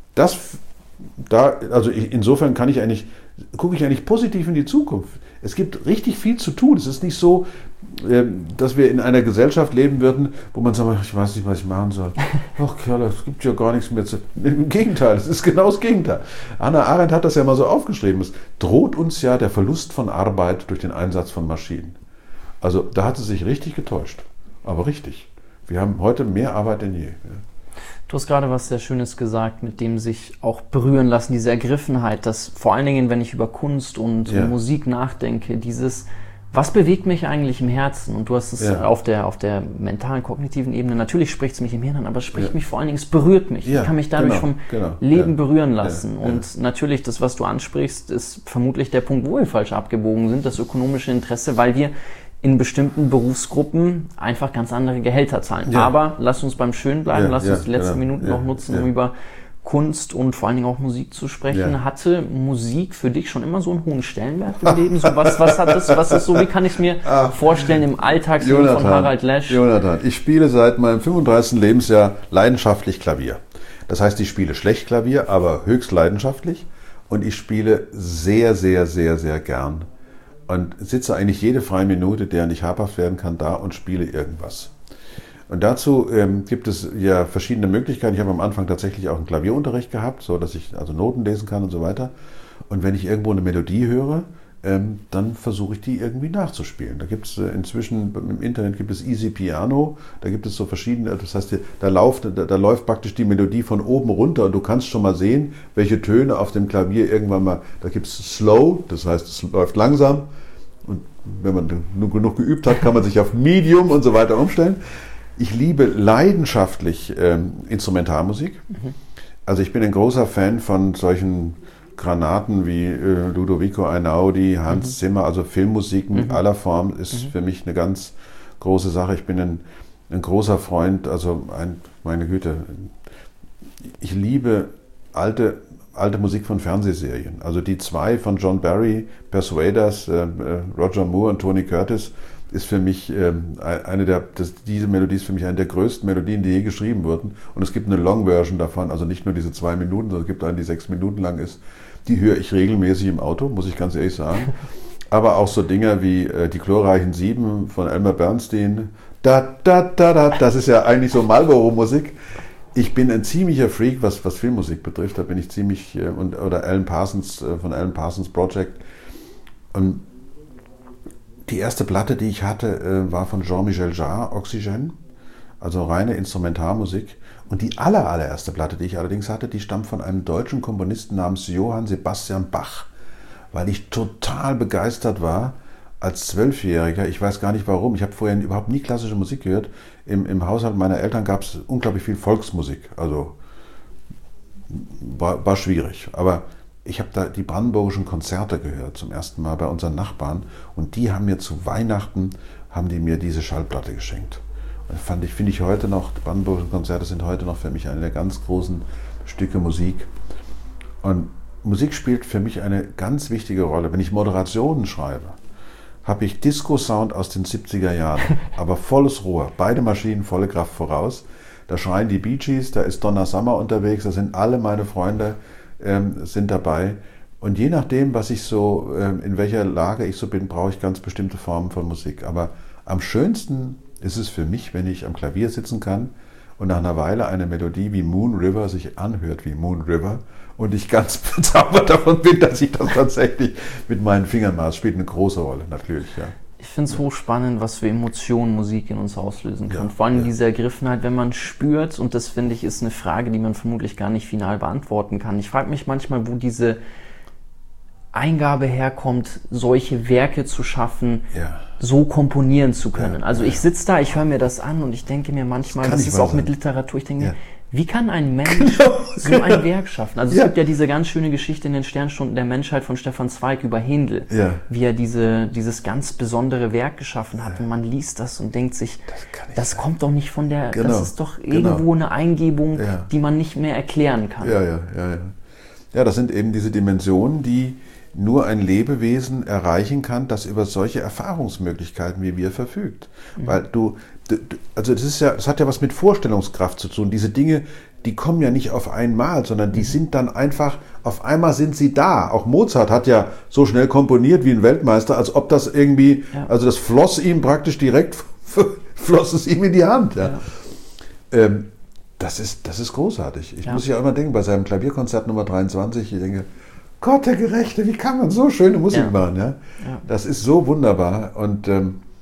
insofern gucke ich eigentlich positiv in die Zukunft. Es gibt richtig viel zu tun. Es ist nicht so, dass wir in einer Gesellschaft leben würden, wo man sagt, ich weiß nicht, was ich machen soll. Ach Kerl, es gibt ja gar nichts mehr zu... Im Gegenteil, es ist genau das Gegenteil. Hannah Arendt hat das ja mal so aufgeschrieben. Es droht uns ja der Verlust von Arbeit durch den Einsatz von Maschinen. Also da hat sie sich richtig getäuscht. Aber richtig. Wir haben heute mehr Arbeit denn je. Ja. Du hast gerade was sehr Schönes gesagt, mit dem sich auch berühren lassen, diese Ergriffenheit, dass vor allen Dingen, wenn ich über Kunst und Musik nachdenke, dieses, was bewegt mich eigentlich im Herzen? Und du hast es auf der mentalen, kognitiven Ebene, natürlich spricht es mich im Hirn an, aber es spricht mich vor allen Dingen, es berührt mich. Ich kann mich dadurch vom Leben berühren lassen. Und natürlich, das, was du ansprichst, ist vermutlich der Punkt, wo wir falsch abgebogen sind, das ökonomische Interesse, weil wir in bestimmten Berufsgruppen einfach ganz andere Gehälter zahlen. Ja. Aber lass uns beim Schönen bleiben, lass uns die letzten Minuten noch nutzen, um über Kunst und vor allen Dingen auch Musik zu sprechen. Ja. Hatte Musik für dich schon immer so einen hohen Stellenwert im Leben? So, was ist so, wie kann ich es mir vorstellen im Alltagsleben von Harald Lesch? Jonathan, ich spiele seit meinem 35. Lebensjahr leidenschaftlich Klavier. Das heißt, ich spiele schlecht Klavier, aber höchst leidenschaftlich. Und ich spiele sehr, sehr, sehr, sehr gern. Und sitze eigentlich jede freie Minute, der nicht habhaft werden kann, da und spiele irgendwas. Und dazu gibt es ja verschiedene Möglichkeiten. Ich habe am Anfang tatsächlich auch einen Klavierunterricht gehabt, so dass ich also Noten lesen kann und so weiter. Und wenn ich irgendwo eine Melodie höre, dann versuche ich die irgendwie nachzuspielen. Da gibt es inzwischen im Internet gibt es Easy Piano, da gibt es so verschiedene, das heißt, da läuft praktisch die Melodie von oben runter und du kannst schon mal sehen, welche Töne auf dem Klavier irgendwann mal, da gibt es Slow, das heißt, es läuft langsam und wenn man nur genug geübt hat, kann man sich auf Medium und so weiter umstellen. Ich liebe leidenschaftlich Instrumentalmusik. Also ich bin ein großer Fan von solchen Granaten wie Ludovico Einaudi, Hans Zimmer, also Filmmusik in aller Form ist für mich eine ganz große Sache. Ich bin ein großer Freund, also meine Güte, ich liebe alte Musik von Fernsehserien. Also die zwei von John Barry, Persuaders, Roger Moore und Tony Curtis, ist für mich diese Melodie ist für mich eine der größten Melodien, die je geschrieben wurden. Und es gibt eine Long-Version davon, also nicht nur diese 2 Minuten, sondern es gibt eine, die 6 Minuten lang ist. Die höre ich regelmäßig im Auto, muss ich ganz ehrlich sagen. Aber auch so Dinger wie die glorreichen 7 von Elmer Bernstein. Das ist ja eigentlich so Marlboro-Musik. Ich bin ein ziemlicher Freak, was Filmmusik betrifft. Da bin ich ziemlich, oder Alan Parsons von Alan Parsons Project. Und die erste Platte, die ich hatte, war von Jean-Michel Jarre, Oxygène, also reine Instrumentalmusik. Und die allererste Platte, die ich allerdings hatte, die stammt von einem deutschen Komponisten namens Johann Sebastian Bach, weil ich total begeistert war als 12-Jähriger. Ich weiß gar nicht warum, ich habe vorher überhaupt nie klassische Musik gehört. Im Haushalt meiner Eltern gab es unglaublich viel Volksmusik, also war schwierig. Aber ich habe da die brandenburgischen Konzerte gehört, zum ersten Mal bei unseren Nachbarn. Und die haben mir zu Weihnachten, diese Schallplatte geschenkt. Und finde ich heute noch, die brandenburgischen Konzerte sind heute noch für mich eine der ganz großen Stücke Musik. Und Musik spielt für mich eine ganz wichtige Rolle. Wenn ich Moderationen schreibe, habe ich Disco-Sound aus den 70er Jahren, aber volles Rohr, beide Maschinen, volle Kraft voraus. Da schreien die Bee Gees, da ist Donna Summer unterwegs, da sind alle meine Freunde sind dabei. Und je nachdem, was ich so, in welcher Lage ich so bin, brauche ich ganz bestimmte Formen von Musik. Aber am schönsten ist es für mich, wenn ich am Klavier sitzen kann und nach einer Weile eine Melodie wie Moon River sich anhört wie Moon River und ich ganz bezaubert davon bin, dass ich das tatsächlich mit meinen Fingern mache. Das spielt eine große Rolle, natürlich, ja. Ich finde es hochspannend, was für Emotionen Musik in uns auslösen kann. Ja, Vor allem ja. diese Ergriffenheit, wenn man spürt, und das finde ich ist eine Frage, die man vermutlich gar nicht final beantworten kann. Ich frage mich manchmal, wo diese Eingabe herkommt, solche Werke zu schaffen, Ja. so komponieren zu können. Ja, also ja. ich sitze da, ich höre mir das an und ich denke mir manchmal, kann das nicht ist wahr auch mit sein. Literatur, ich denke Ja. mir, wie kann ein Mensch so ein Werk schaffen? Also es gibt ja diese ganz schöne Geschichte in den Sternstunden der Menschheit von Stefan Zweig über Händel, Ja. wie er dieses ganz besondere Werk geschaffen hat. Und man liest das und denkt sich, das kommt doch nicht von der, Genau. das ist doch irgendwo eine Eingebung, Ja. die man nicht mehr erklären kann. Ja. Ja, das sind eben diese Dimensionen, die nur ein Lebewesen erreichen kann, das über solche Erfahrungsmöglichkeiten wie wir verfügt. Weil also das hat ja was mit Vorstellungskraft zu tun. Diese Dinge, die kommen ja nicht auf einmal, sondern die sind dann einfach, auf einmal sind sie da. Auch Mozart hat ja so schnell komponiert wie ein Weltmeister, als ob das irgendwie, also das floss ihm praktisch direkt, floss es ihm in die Hand. Ja. Das ist großartig. Ich muss ja immer denken, bei seinem Klavierkonzert Nummer 23, ich denke, Gott der Gerechte, wie kann man so schöne Musik machen? Ja? Das ist so wunderbar. Und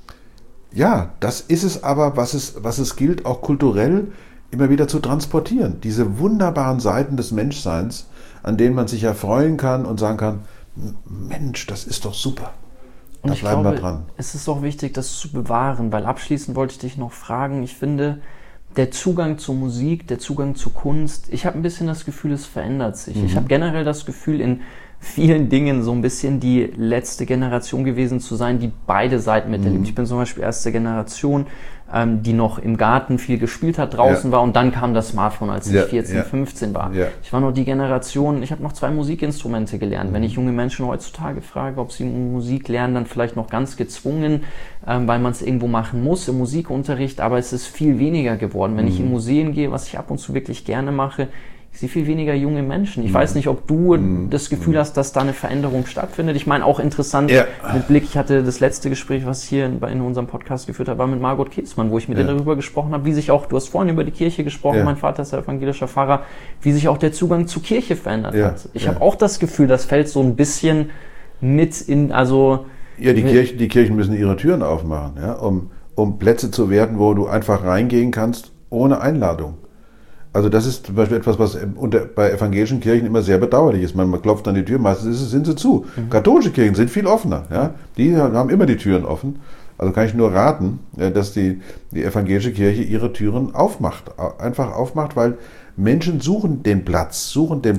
das ist es aber, was es gilt, auch kulturell immer wieder zu transportieren. Diese wunderbaren Seiten des Menschseins, an denen man sich erfreuen kann und sagen kann, Mensch, das ist doch super. Und Da ich bleiben glaube, wir dran. es ist auch wichtig, das zu bewahren, weil abschließend wollte ich dich noch fragen, ich finde, der Zugang zur Musik, der Zugang zur Kunst, ich habe ein bisschen das Gefühl, es verändert sich. Ich habe generell das Gefühl, in vielen Dingen so ein bisschen die letzte Generation gewesen zu sein, die beide Seiten miterlebt. Ich bin zum Beispiel erste Generation, die noch im Garten viel gespielt hat, draußen war und dann kam das Smartphone, als ich 14, 15 war. Ja. Ich war noch die Generation, ich habe noch 2 Musikinstrumente gelernt. Wenn ich junge Menschen heutzutage frage, ob sie Musik lernen, dann vielleicht noch ganz gezwungen, weil man es irgendwo machen muss im Musikunterricht, aber es ist viel weniger geworden. Wenn ich in Museen gehe, was ich ab und zu wirklich gerne mache, ich sehe viel weniger junge Menschen. Ich weiß nicht, ob du das Gefühl hast, dass da eine Veränderung stattfindet. Ich meine, auch interessant mit Blick, ich hatte das letzte Gespräch, was hier in unserem Podcast geführt hat, war mit Margot Keßmann, wo ich mit ihr darüber gesprochen habe, wie sich auch, du hast vorhin über die Kirche gesprochen, mein Vater ist evangelischer Pfarrer, wie sich auch der Zugang zur Kirche verändert hat. Ich habe auch das Gefühl, das fällt so ein bisschen mit in, also... Ja, die Kirchen müssen ihre Türen aufmachen, ja, um Plätze zu werden, wo du einfach reingehen kannst, ohne Einladung. Also das ist zum Beispiel etwas, was bei evangelischen Kirchen immer sehr bedauerlich ist. Man klopft an die Tür, meistens sind sie zu. Katholische Kirchen sind viel offener. Ja? Die haben immer die Türen offen. Also kann ich nur raten, dass die evangelische Kirche ihre Türen aufmacht. Einfach aufmacht, weil Menschen suchen den Platz.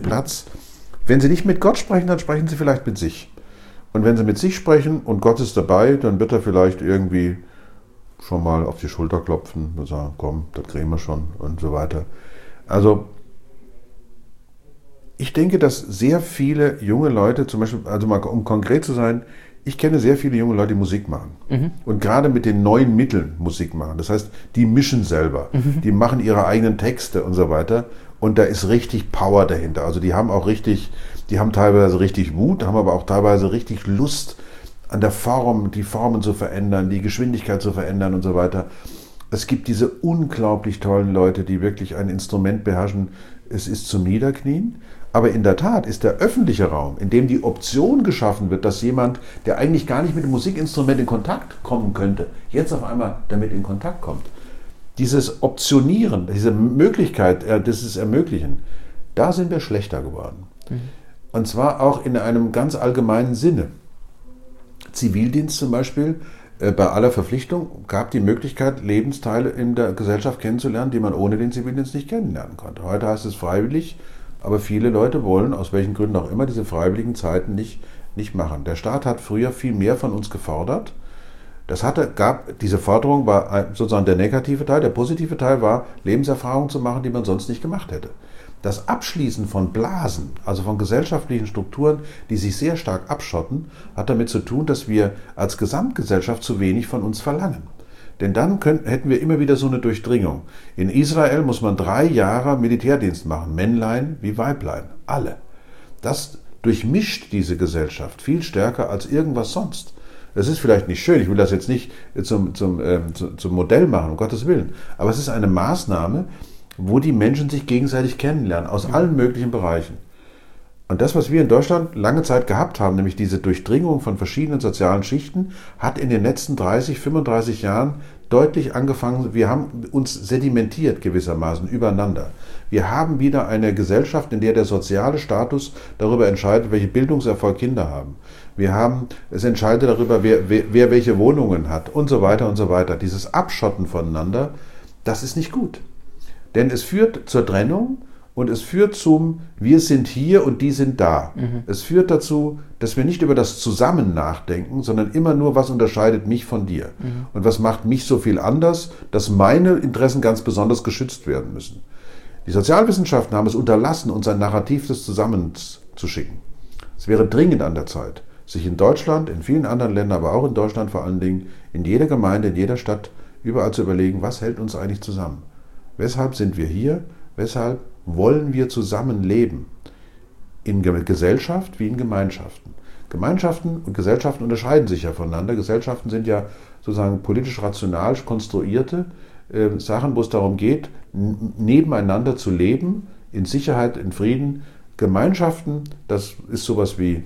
Wenn sie nicht mit Gott sprechen, dann sprechen sie vielleicht mit sich. Und wenn sie mit sich sprechen und Gott ist dabei, dann wird er vielleicht irgendwie schon mal auf die Schulter klopfen und sagen, komm, das kriegen wir schon und so weiter. Also ich denke, dass sehr viele junge Leute, zum Beispiel, also mal um konkret zu sein, ich kenne sehr viele junge Leute, die Musik machen. Und gerade mit den neuen Mitteln Musik machen. Das heißt, die mischen selber, die machen ihre eigenen Texte und so weiter. Und da ist richtig Power dahinter. Also die haben teilweise richtig Wut, haben aber auch teilweise richtig Lust an der Form, die Formen zu verändern, die Geschwindigkeit zu verändern und so weiter. Es gibt diese unglaublich tollen Leute, die wirklich ein Instrument beherrschen. Es ist zum Niederknien. Aber in der Tat ist der öffentliche Raum, in dem die Option geschaffen wird, dass jemand, der eigentlich gar nicht mit dem Musikinstrument in Kontakt kommen könnte, jetzt auf einmal damit in Kontakt kommt. Dieses Optionieren, diese Möglichkeit, dieses Ermöglichen, da sind wir schlechter geworden. Und zwar auch in einem ganz allgemeinen Sinne. Zivildienst zum Beispiel, bei aller Verpflichtung gab die Möglichkeit, Lebensteile in der Gesellschaft kennenzulernen, die man ohne den Zivildienst nicht kennenlernen konnte. Heute heißt es freiwillig, aber viele Leute wollen, aus welchen Gründen auch immer, diese freiwilligen Zeiten nicht machen. Der Staat hat früher viel mehr von uns gefordert. Diese Forderung war sozusagen der negative Teil. Der positive Teil war, Lebenserfahrungen zu machen, die man sonst nicht gemacht hätte. Das Abschließen von Blasen, also von gesellschaftlichen Strukturen, die sich sehr stark abschotten, hat damit zu tun, dass wir als Gesamtgesellschaft zu wenig von uns verlangen. Denn dann hätten wir immer wieder so eine Durchdringung. In Israel muss man 3 Jahre Militärdienst machen, Männlein wie Weiblein, alle. Das durchmischt diese Gesellschaft viel stärker als irgendwas sonst. Das ist vielleicht nicht schön, ich will das jetzt nicht zum Modell machen, um Gottes Willen. Aber es ist eine Maßnahme, wo die Menschen sich gegenseitig kennenlernen, aus allen möglichen Bereichen. Und das, was wir in Deutschland lange Zeit gehabt haben, nämlich diese Durchdringung von verschiedenen sozialen Schichten, hat in den letzten 30, 35 Jahren deutlich angefangen, wir haben uns sedimentiert gewissermaßen übereinander. Wir haben wieder eine Gesellschaft, in der der soziale Status darüber entscheidet, welchen Bildungserfolg Kinder haben. Es entscheidet darüber, wer welche Wohnungen hat und so weiter und so weiter. Dieses Abschotten voneinander, das ist nicht gut. Denn es führt zur Trennung. Und es führt zum, wir sind hier und die sind da. Es führt dazu, dass wir nicht über das Zusammen nachdenken, sondern immer nur, was unterscheidet mich von dir? Und was macht mich so viel anders, dass meine Interessen ganz besonders geschützt werden müssen? Die Sozialwissenschaften haben es unterlassen, uns ein Narrativ des Zusammens zu schicken. Es wäre dringend an der Zeit, sich in Deutschland, in vielen anderen Ländern, aber auch in Deutschland vor allen Dingen, in jeder Gemeinde, in jeder Stadt, überall zu überlegen, was hält uns eigentlich zusammen? Weshalb sind wir hier? Weshalb wollen wir zusammenleben? In Gesellschaft wie in Gemeinschaften. Gemeinschaften und Gesellschaften unterscheiden sich ja voneinander. Gesellschaften sind ja sozusagen politisch rational konstruierte Sachen, wo es darum geht, nebeneinander zu leben, in Sicherheit, in Frieden. Gemeinschaften, das ist sowas wie,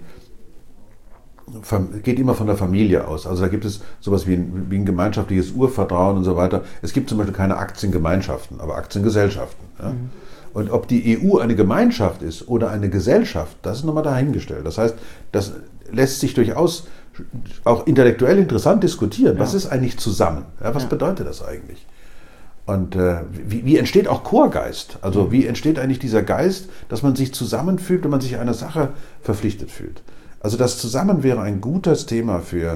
geht immer von der Familie aus. Also da gibt es sowas wie ein gemeinschaftliches Urvertrauen und so weiter. Es gibt zum Beispiel keine Aktiengemeinschaften, aber Aktiengesellschaften. Ja? Und ob die EU eine Gemeinschaft ist oder eine Gesellschaft, das ist nochmal dahingestellt. Das heißt, das lässt sich durchaus auch intellektuell interessant diskutieren. Was ist eigentlich zusammen? Ja, was bedeutet das eigentlich? Und wie entsteht auch Chorgeist? Also wie entsteht eigentlich dieser Geist, dass man sich zusammenfühlt und man sich einer Sache verpflichtet fühlt? Also das Zusammen wäre ein gutes Thema für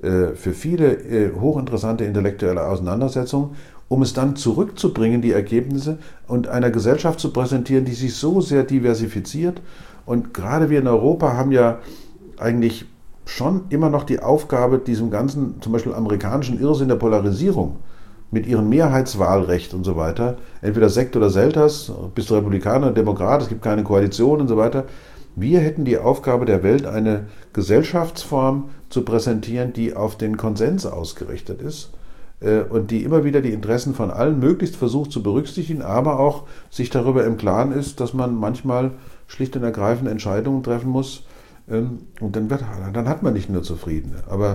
viele hochinteressante intellektuelle Auseinandersetzungen, um es dann zurückzubringen, die Ergebnisse, und einer Gesellschaft zu präsentieren, die sich so sehr diversifiziert. Und gerade wir in Europa haben ja eigentlich schon immer noch die Aufgabe, diesem ganzen, zum Beispiel amerikanischen Irrsinn der Polarisierung mit ihrem Mehrheitswahlrecht und so weiter, entweder Sekt oder Selters, bist du Republikaner oder Demokrat, es gibt keine Koalition und so weiter. Wir hätten die Aufgabe der Welt, eine Gesellschaftsform zu präsentieren, die auf den Konsens ausgerichtet ist und die immer wieder die Interessen von allen möglichst versucht zu berücksichtigen, aber auch sich darüber im Klaren ist, dass man manchmal schlicht und ergreifend Entscheidungen treffen muss, und dann hat man nicht nur Zufriedene. Aber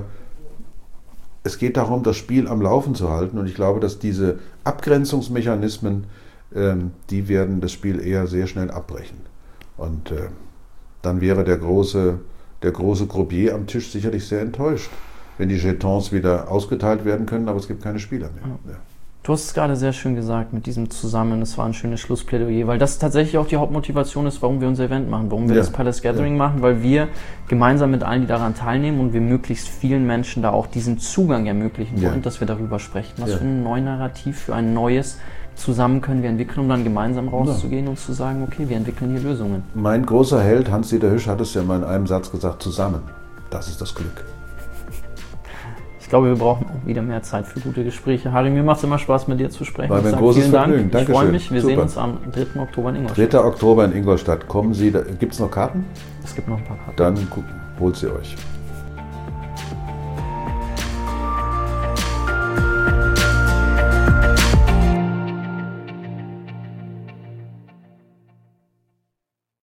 es geht darum, das Spiel am Laufen zu halten, und ich glaube, dass diese Abgrenzungsmechanismen, die werden das Spiel eher sehr schnell abbrechen. Und dann wäre der große Croupier am Tisch sicherlich sehr enttäuscht, wenn die Jetons wieder ausgeteilt werden können, aber es gibt keine Spieler mehr. Ja. Du hast es gerade sehr schön gesagt mit diesem Zusammen, das war ein schönes Schlussplädoyer, weil das tatsächlich auch die Hauptmotivation ist, warum wir unser Event machen, warum wir das Palace Gathering machen, weil wir gemeinsam mit allen, die daran teilnehmen, und wir möglichst vielen Menschen da auch diesen Zugang ermöglichen wollen, dass wir darüber sprechen. Was für ein neues Narrativ, für ein neues Zusammen können wir entwickeln, um dann gemeinsam rauszugehen und zu sagen, okay, wir entwickeln hier Lösungen. Mein großer Held Hans-Dieter Hüsch hat es ja mal in einem Satz gesagt, zusammen, das ist das Glück. Ich glaube, wir brauchen auch wieder mehr Zeit für gute Gespräche. Harry, mir macht es immer Spaß, mit dir zu sprechen. War mir ein großes Vergnügen. Dank. Ich freue mich. Wir sehen uns am 3. Oktober in Ingolstadt. 3. Oktober in Ingolstadt. Kommen Sie, gibt es noch Karten? Es gibt noch ein paar Karten. Dann holt sie euch.